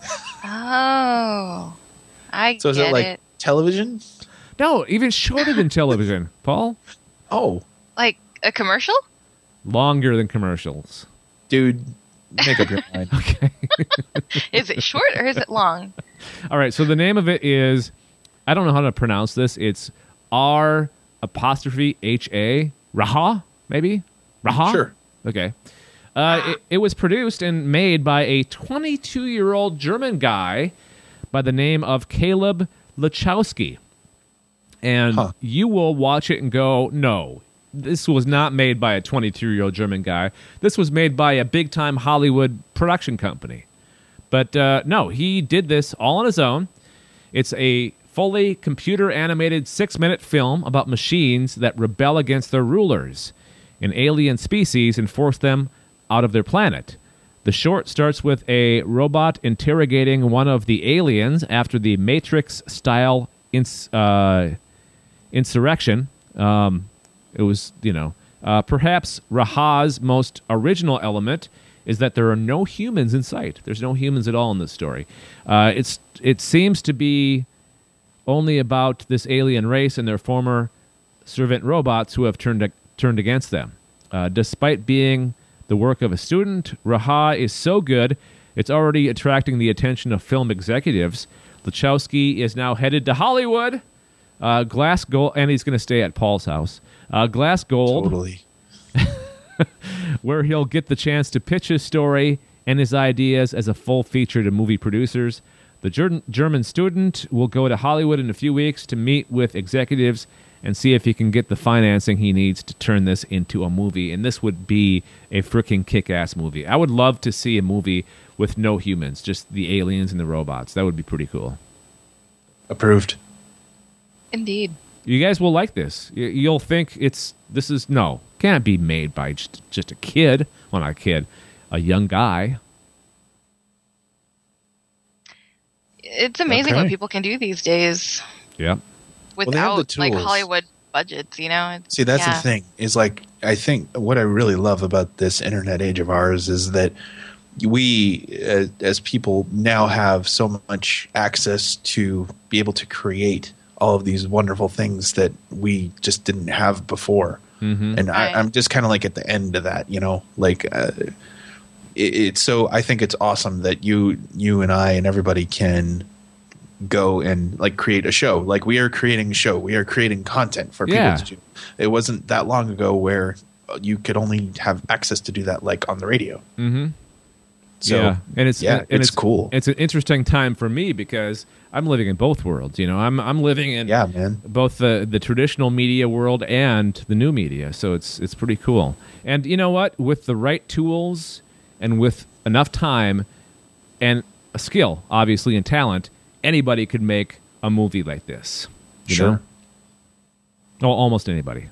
Oh, I So is get it like it. television? No, even shorter than television, Paul. Oh, Like a commercial? Longer than commercials. dude, make up your mind. Okay. Is it short or is it long? All right, so the name of it is, I don't know how to pronounce this. It's R apostrophe H A, Raha, maybe? Raha? Sure. Okay. Uh, it, it was produced and made by a twenty-two-year-old German guy by the name of Caleb Lachowski. And Huh. you will watch it and go, no, this was not made by a twenty-two-year-old German guy. This was made by a big-time Hollywood production company. But uh, no, he did this all on his own. It's a fully computer-animated six-minute film about machines that rebel against their rulers, an alien species, and force them out of their planet. The short starts with a robot interrogating one of the aliens after the Matrix-style ins- uh, insurrection. Um, it was, you know, uh, perhaps Raha's most original element is that there are no humans in sight. There's no humans at all in this story. Uh, it's it seems to be only about this alien race and their former servant robots who have turned turned against them. Uh, despite being the work of a student, Raha is so good, it's already attracting the attention of film executives. Lachowski is now headed to Hollywood, uh, Glass Gold, and he's going to stay at Paul's house. Uh, Glass Gold, Totally. where he'll get the chance to pitch his story and his ideas as a full feature to movie producers. The Ger- German student will go to Hollywood in a few weeks to meet with executives and see if he can get the financing he needs to turn this into a movie. And this would be a freaking kick-ass movie. I would love to see a movie with no humans, just the aliens and the robots. That would be pretty cool. Approved. Indeed. You guys will like this. You- You'll think it's this is no can't be made by just just a kid. Well, not a kid, a young guy. It's amazing Okay. what people can do these days Yeah. they have without the like tools. Hollywood budgets, you know? It's- See, that's yeah. the thing. Is like I think what I really love about this internet age of ours is that we, uh, as people, now have so much access to be able to create all of these wonderful things that we just didn't have before. Mm-hmm. And Right. I, I'm just kind of like at the end of that, you know, like uh, it, it's so. I think it's awesome that you, you and I, and everybody can go and like create a show. Like we are creating a show. We are creating content for Yeah. people to do. It wasn't that long ago where you could only have access to do that, like on the radio. Mm-hmm. So yeah, and it's yeah, and, and it's, cool. It's an interesting time for me because I'm living in both worlds. You know, I'm I'm living in yeah, man. both the, the traditional media world and the new media. So it's it's pretty cool. And you know what? With the right tools and with enough time and a skill, obviously, and talent, anybody could make a movie like this. You Sure. know? Oh, almost anybody.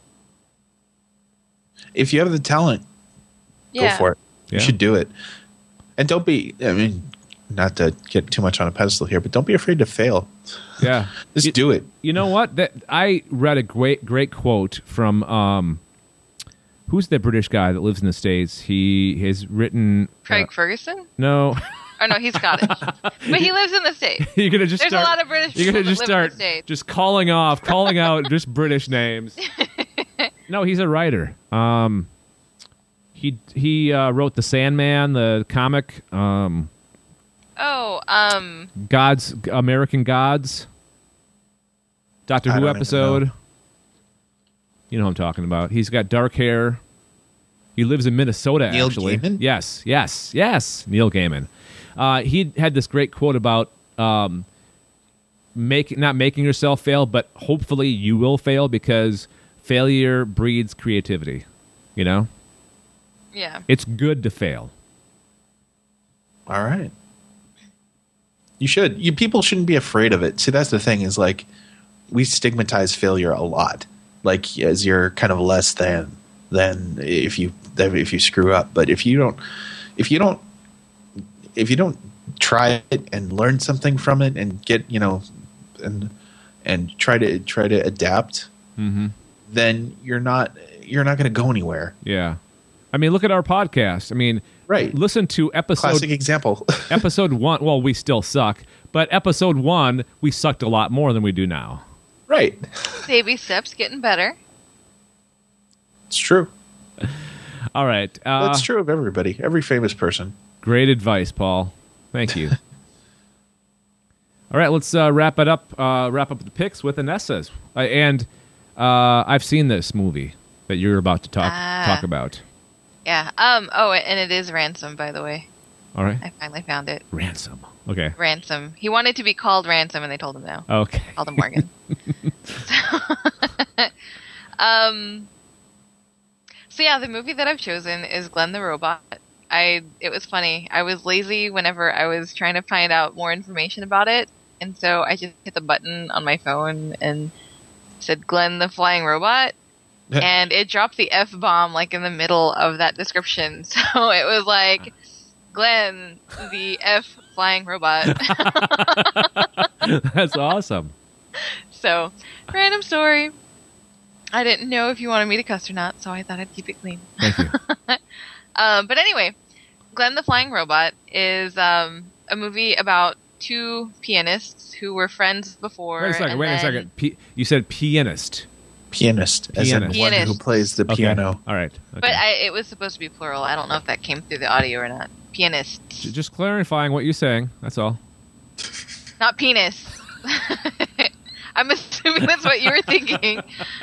If you have the talent, Yeah. go for it. Yeah. You should do it. And don't be, I mean, not to get too much on a pedestal here, but don't be afraid to fail. Yeah. Just You- do it. You know what? That I read a great great quote from um, who's the British guy that lives in the States? He has written Craig uh, Ferguson? no. Oh no, he's Scottish, but he lives in the States. You're gonna just There's a start, lot of British You're gonna people just that live in start the States. just calling off, calling out just British names. No, he's a writer. Um, he he uh, wrote the Sandman, the comic. Um, Oh, um, Gods, American Gods, Doctor I Who don't even episode. know. You know what I'm talking about. He's got dark hair. He lives in Minnesota, Neil actually. Gaiman? Yes, yes, yes. Neil Gaiman. Uh, he had this great quote about um, make, not making yourself fail, but hopefully you will fail because failure breeds creativity. You know? yeah. It's good to fail. All right. You should. You people shouldn't be afraid of it. See, that's the thing is like we stigmatize failure a lot. Like as you're kind of less than than if you if you screw up. But if you don't if you don't if you don't try it and learn something from it and get, you know, and and try to try to adapt, Mm-hmm. then you're not you're not going to go anywhere. Yeah. I mean, look at our podcast. I mean, Right. listen to episode Classic example. episode one. Well, we still suck, but episode one, we sucked a lot more than we do now. Right. Baby steps, getting better. It's true. All right. Uh, That's true of everybody. Every famous person. Great advice, Paul. Thank you. All right, let's uh, wrap it up. Uh, wrap up the picks with Anessa's. Uh, and uh, I've seen this movie that you're about to talk Ah. talk about. Yeah. Um. Oh, and it is Ransom, by the way. All right. I finally found it. Ransom. Okay. Ransom. He wanted to be called Ransom, and they told him no. Okay. Called him Morgan. So, um. So yeah, the movie that I've chosen is Glenn the Robot. I. It was funny. I was lazy whenever I was trying to find out more information about it, and so I just hit the button on my phone and said Glenn the Flying Robot. And it dropped the F bomb like in the middle of that description. So it was like, Glenn, the F flying robot. That's awesome. So, random story. I didn't know if you wanted me to cuss or not, so I thought I'd keep it clean. Thank you. Um, but anyway, Glenn the Flying Robot is um, a movie about two pianists who were friends before. Wait a second. and Wait a then- second. P- you said pianist. Pianist, as in Pianist. one who Pianist. plays the Okay. piano. All right. Okay. But I, it was supposed to be plural. I don't know if that came through the audio or not. Pianists. J- Just clarifying what you're saying. That's all. Not penis. I'm assuming that's what you were thinking.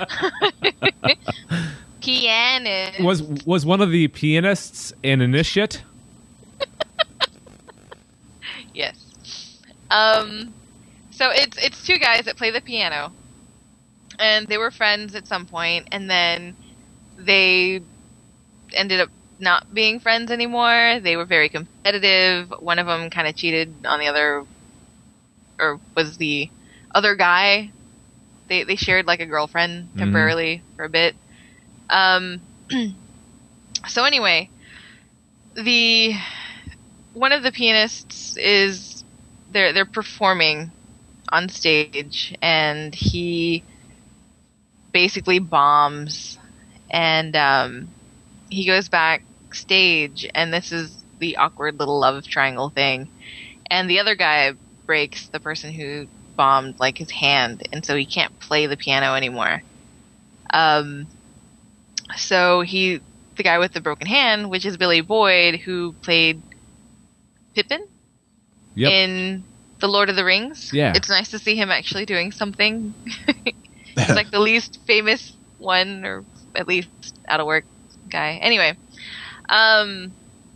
Pianist. Was was one of the pianists an initiate? Yes. Um. So it's it's two guys that play the piano, and they were friends at some point, and then they ended up not being friends anymore. They were very competitive. One of them kind of cheated on the other, or was the other guy. They they shared like a girlfriend temporarily for a bit. Um. So anyway, the one of the pianists is they're they're performing on stage, and he basically bombs, and um, he goes backstage, and this is the awkward little love triangle thing, and the other guy breaks the person who bombed like his hand, and so he can't play the piano anymore. Um, so he, the guy with the broken hand, which is Billy Boyd, who played Pippin Yep. in The Lord of the Rings. Yeah. It's nice to see him actually doing something. He's like the least famous one, or at least out of work guy. Anyway, um,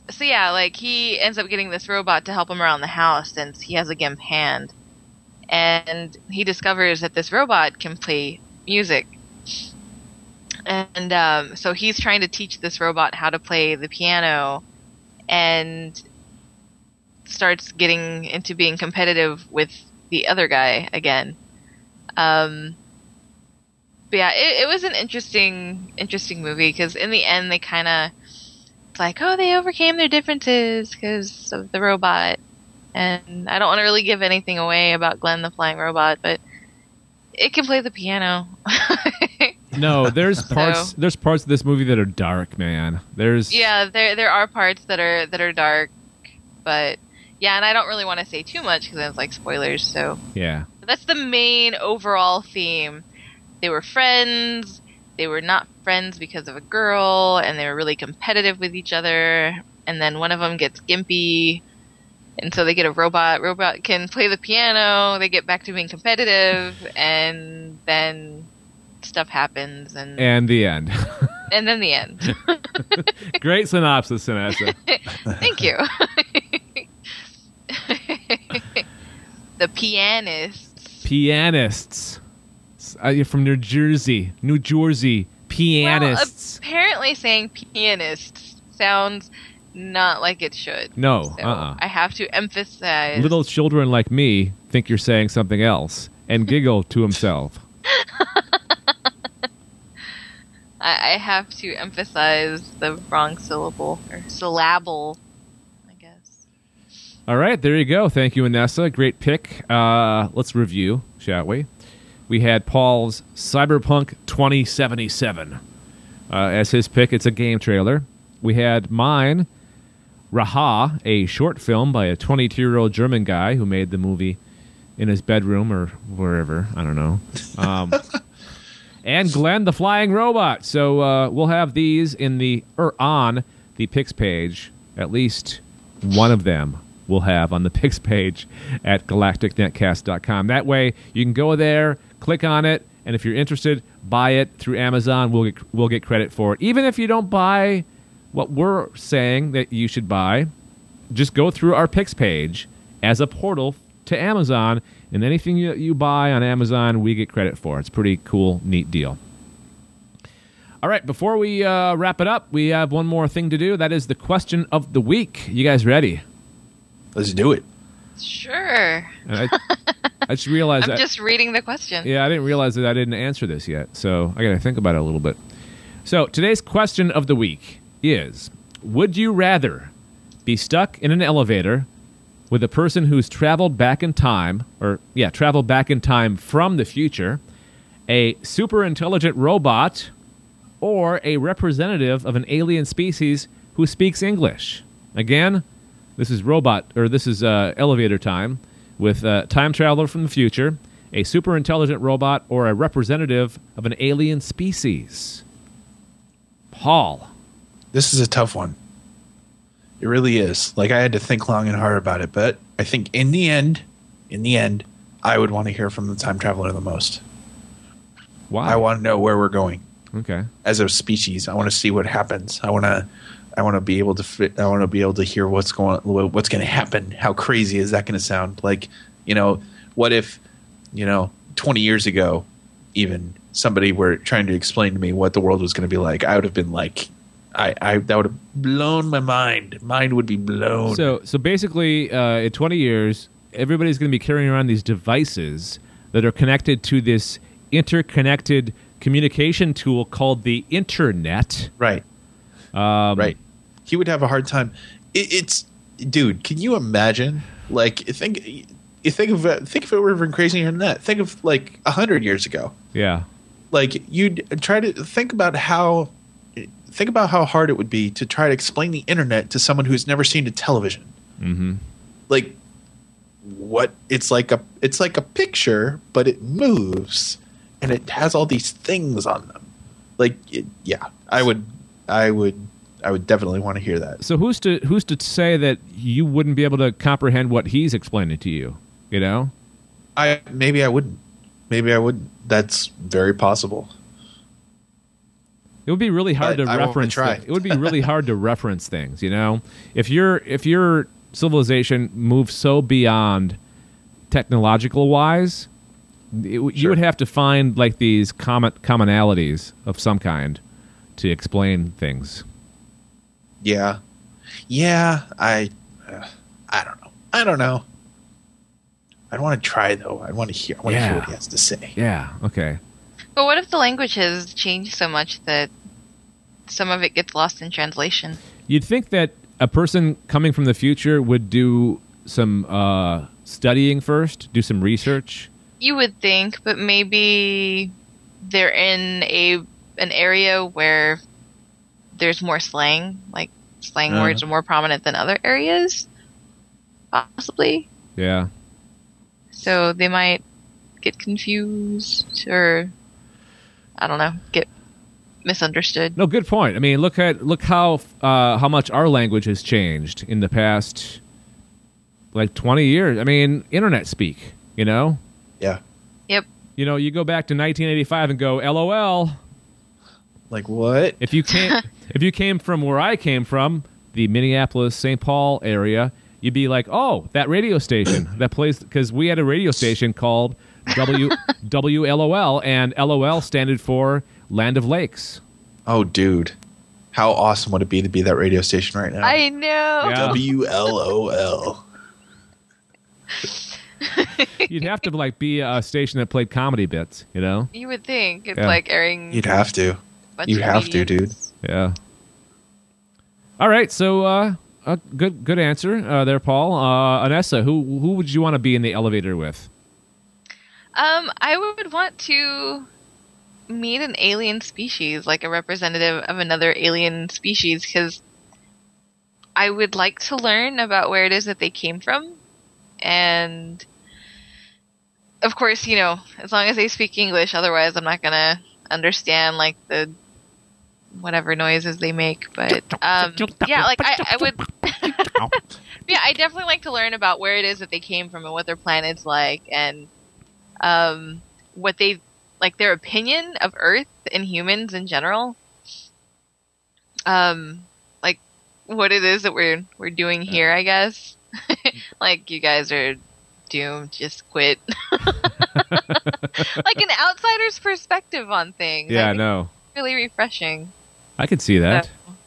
so yeah, like he ends up getting this robot to help him around the house since he has a gimp hand. And he discovers that this robot can play music. And um, so he's trying to teach this robot how to play the piano and starts getting into being competitive with the other guy again. Um, but yeah, it, it was an interesting, interesting movie because in the end they kind of, it's like, oh, they overcame their differences because of the robot. And I don't want to really give anything away about Glenn the Flying Robot, but it can play the piano. No, there's parts. So, there's parts of this movie that are dark, man. There's yeah, there there are parts that are that are dark, but yeah, and I don't really want to say too much because it's like spoilers. So yeah, but that's the main overall theme. They were friends. They were not friends because of a girl, and they were really competitive with each other. And then one of them gets gimpy. And so they get a robot. Robot can play the piano. They get back to being competitive, and then stuff happens, and and the end. And then the end. Great synopsis, Vanessa. Thank you. The pianists. Pianists. Uh, you're from New Jersey. New Jersey. Pianists. Well, apparently saying pianists sounds not like it should. No, so uh-uh. I have to emphasize. Little children like me think you're saying something else and giggle to himself. I, I have to emphasize the wrong syllable or syllable, I guess. All right, there you go. Thank you, Anessa. Great pick. Uh, let's review, shall we? We had Paul's Cyberpunk twenty seventy-seven uh, as his pick. It's a game trailer. We had mine, Raha, a short film by a twenty-two-year-old German guy who made the movie in his bedroom or wherever. I don't know. Um, and Glenn, the Flying Robot. So uh, we'll have these in the or on the picks page. At least one of them we'll have on the picks page at galactic netcast dot com. That way you can go there, click on it, and if you're interested, buy it through Amazon. We'll get, we'll get credit for it. Even if you don't buy what we're saying that you should buy, just go through our picks page as a portal to Amazon, and anything you, you buy on Amazon, we get credit for. It's a pretty cool, neat deal. All right, before we uh, wrap it up, we have one more thing to do. That is the question of the week. You guys ready? Let's do it. Sure. I, I just realized I'm that, just reading the question. Yeah, I didn't realize that I didn't answer this yet, so I got to think about it a little bit. So today's question of the week is, would you rather be stuck in an elevator with a person who's traveled back in time, or, yeah, traveled back in time from the future, a super intelligent robot, or a representative of an alien species who speaks English? Again, this is robot, or this is uh, elevator time with a time traveler from the future, a super intelligent robot, or a representative of an alien species. Paul. This is a tough one. It really is. Like, I had to think long and hard about it, but I think in the end, in the end, I would want to hear from the time traveler the most. Why? I want to know where we're going. Okay. As a species, I want to see what happens. I want to, I want to be able to fit, I want to be able to hear what's going, what's going to happen. How crazy is that going to sound? Like, you know, what if, you know, twenty years ago, even somebody were trying to explain to me what the world was going to be like? I would have been like, I, I that would have blown my mind. Mind would be blown. So, so basically, uh, in twenty years, everybody's going to be carrying around these devices that are connected to this interconnected communication tool called the internet. Right. Um, right. He would have a hard time. It, it's, dude. Can you imagine? Like, think, you think of it, think if it were even crazier than that. Think of like a hundred years ago. Yeah. Like, you'd try to think about how. Think about how hard it would be to try to explain the internet to someone who's never seen a television. Mm-hmm. Like, what? It's like a it's like a picture, but it moves, and it has all these things on them. Like, it, yeah, I would, I would, I would definitely want to hear that. So who's to who's to say that you wouldn't be able to comprehend what he's explaining to you? You know, I maybe I wouldn't. Maybe I wouldn't. That's very possible. It would be really hard But to I won't reference. try. thi- It would be really hard to reference things. You know, if your if your civilization moves so beyond technological wise, it, w you Sure. would have to find like these common commonalities of some kind to explain things. Yeah, yeah. I, uh, I don't know. I don't know. I want to try though. I want to hear. I want to Yeah. hear what he has to say. Yeah. Okay. But what if the language has changed so much that some of it gets lost in translation? You'd think that a person coming from the future would do some uh, studying first, do some research. You would think, but maybe they're in a an area where there's more slang, like slang Uh. words are more prominent than other areas, possibly. Yeah. So they might get confused or I don't know, get misunderstood. No, good point. I mean, look at look how uh, how much our language has changed in the past, like twenty years. I mean, internet speak. You know, Yeah. Yep. you know, you go back to nineteen eighty-five and go, "L O L." Like what? If you came if you came from where I came from, the Minneapolis Saint Paul area, you'd be like, "Oh, that radio station that plays," because we had a radio station called W W L O L, and L O L standard for Land of Lakes. Oh, dude. How awesome would it be to be that radio station right now? I know. Yeah. W L O L. You'd have to like be a station that played comedy bits, you know? You would think it's Yeah. like airing You'd have to. a bunch you'd of have to, dude. comedians. Yeah. All right, so uh, uh good good answer uh, there, Paul. Uh, Anessa, who who would you want to be in the elevator with? Um, I would want to meet an alien species, like a representative of another alien species, because I would like to learn about where it is that they came from. And, of course, you know, as long as they speak English, otherwise I'm not going to understand, like, the whatever noises they make. But, um, yeah, like, I, I would... yeah, I definitely like to learn about where it is that they came from and what their planet's like, and um, what they like their opinion of Earth and humans in general. Um, like what it is that we're we're doing here, I guess. Like you guys are doomed, just quit. Like an outsider's perspective on things. Yeah, I I think know. it's really refreshing. I could see that. So,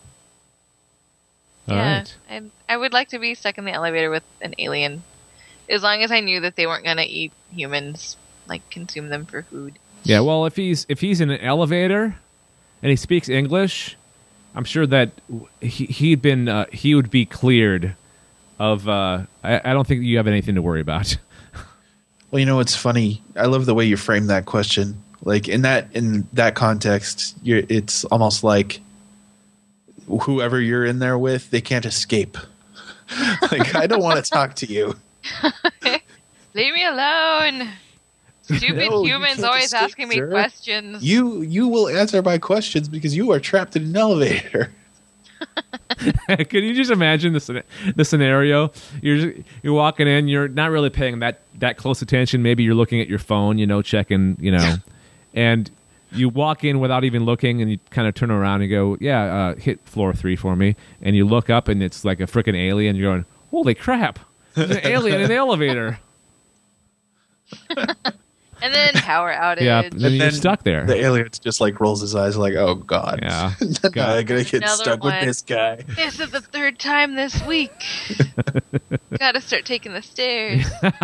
All yeah, right. and I would like to be stuck in the elevator with an alien, as long as I knew that they weren't gonna eat humans, like consume them for food. Yeah, well, if he's if he's in an elevator and he speaks English, I'm sure that he, he'd been uh, he would be cleared of. Uh, I, I don't think you have anything to worry about. Well, you know what's funny? I love the way you frame that question. Like in that in that context, you're, it's almost like whoever you're in there with, they can't escape. Like I don't want to talk to you. Leave me alone. Stupid No, you humans can't always escape, asking me sir. questions. You you will answer my questions because you are trapped in an elevator. Can you just imagine the scena- the scenario? You're just, you're walking in, you're not really paying that that close attention. Maybe you're looking at your phone, you know, checking, you know, and you walk in without even looking, and you kind of turn around and go, "Yeah, uh, hit floor three for me." And you look up, and it's like a freaking alien. You're going, "Holy crap! There's an alien in the elevator." And then power outage. Yeah, and then And you're then stuck there. The alien just like rolls his eyes like, oh god. Yeah. I'm God. gonna get Another stuck one. with this guy. This is the third time this week. Gotta start taking the stairs.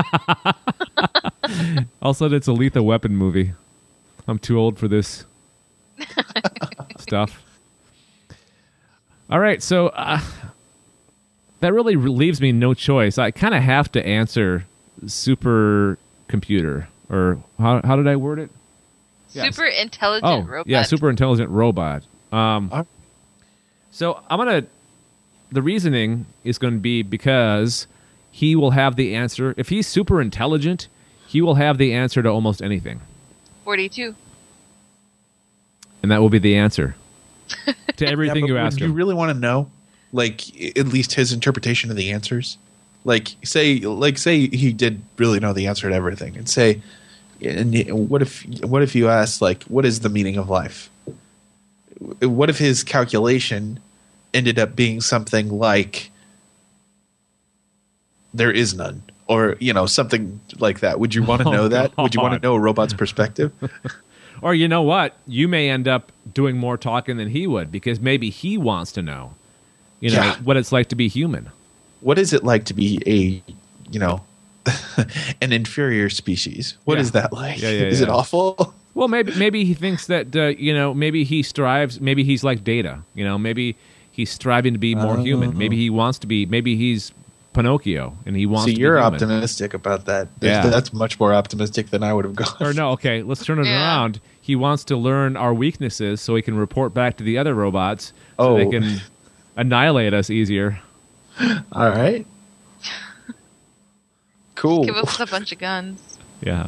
Also, it's a Lethal Weapon movie. I'm too old for this stuff. All right, so uh, that really leaves me no choice. I kind of have to answer supercomputer, or how how did I word it? Yes. Super intelligent Oh, robot. yeah, super intelligent robot. Um, Uh, so I'm gonna. The reasoning is going to be because he will have the answer. If he's super intelligent, he will have the answer to almost anything, forty-two. and that will be the answer to Yeah, everything but you would ask you him. really want to know, like, i- at least his interpretation of the answers? Like, say, like, say he did really know the answer to everything, and say, and y- what if, what if you asked, like, what is the meaning of life? what if his calculation ended up being something like there is none, or you know, something like that? Would you want to know Oh, that? Would you want to God. know a robot's perspective? Or you know what? You may end up doing more talking than he would because maybe he wants to know, you know, Yeah. what it's like to be human. What is it like to be a, you know, an inferior species? What Yeah. is that like? Yeah, yeah, is yeah. it awful? Well, maybe maybe he thinks that uh, you know, maybe he strives. Maybe he's like Data. You know, maybe he's striving to be more Oh. human. Maybe he wants to be. Maybe he's Pinocchio and he wants See, to be you're human. optimistic about that. Yeah. That's much more optimistic than I would have gone. Or no, okay, let's turn it Yeah. around. He wants to learn our weaknesses so he can report back to the other robots so Oh. they can annihilate us easier. All right. Cool. Give us a bunch of guns. Yeah.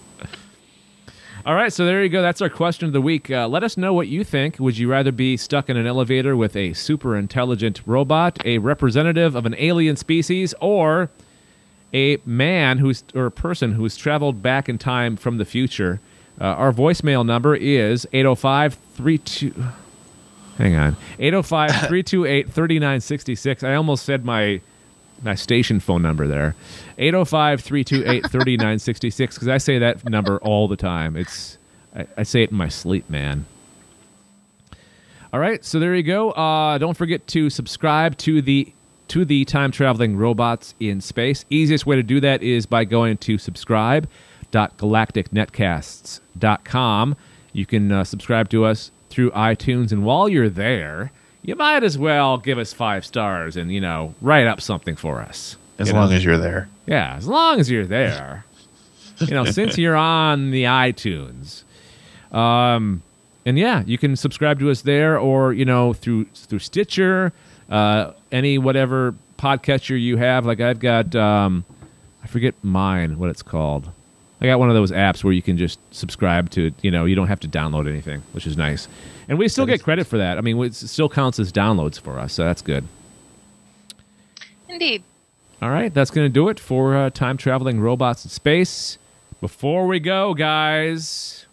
All right, so there you go. That's our question of the week. Uh, let us know what you think. Would you rather be stuck in an elevator with a super intelligent robot, a representative of an alien species, or a man who's or a person who's traveled back in time from the future? Uh, our voicemail number is eight oh five, three two Hang on. eight oh five, three two eight, three nine six six. I almost said my my station phone number there. eight oh five, three two eight, three nine six six because I say that number all the time. It's I, I say it in my sleep, man. All right, so there you go. Uh, don't forget to subscribe to the to the Time Traveling Robots in Space. Easiest way to do that is by going to subscribe dot galactic netcasts dot com. You can uh, subscribe to us through iTunes, and while you're there, you might as well give us five stars and, you know, write up something for us. As You long know? as you're there. Yeah, as long as you're there. You know, since you're on the iTunes. Um, and yeah, you can subscribe to us there or, you know, through through Stitcher, uh, any whatever podcatcher you have. Like I've got, um, I forget mine, what it's called. I got one of those apps where you can just subscribe to it. You know, you don't have to download anything, which is nice. And we still That get is- credit for that. I mean, it still counts as downloads for us, so that's good. Indeed. All right, that's going to do it for uh, Time Traveling Robots in Space. Before we go, guys,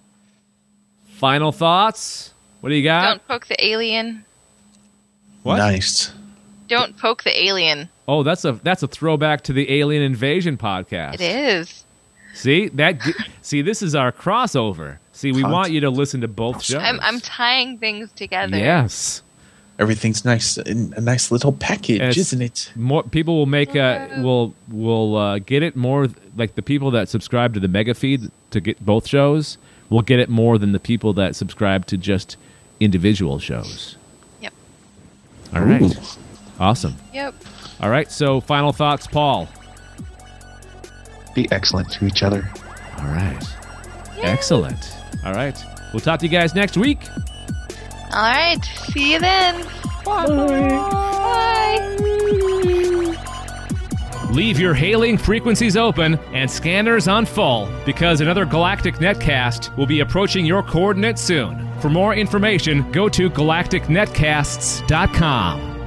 final thoughts? What do you got? Don't poke the alien. What? Nice. Don't poke the alien. Oh, that's a that's a throwback to the Alien Invasion podcast. It is. See that? See, this is our crossover. See, we Cont- want you to listen to both shows. I'm I'm tying things together. Yes. Everything's nice in a nice little package, Yes. isn't it? More people will make uh, will will uh, get it more like the people that subscribe to the mega feed to get both shows will get it more than the people that subscribe to just individual shows. Yep. All right. Ooh. Awesome. Yep. All right. So final thoughts, Paul. Be excellent to each other. All right. Excellent. All right. We'll talk to you guys next week. All right. See you then. Bye. Bye. Leave your hailing frequencies open and scanners on full because another Galactic Netcast will be approaching your coordinates soon. For more information, go to galactic netcasts dot com.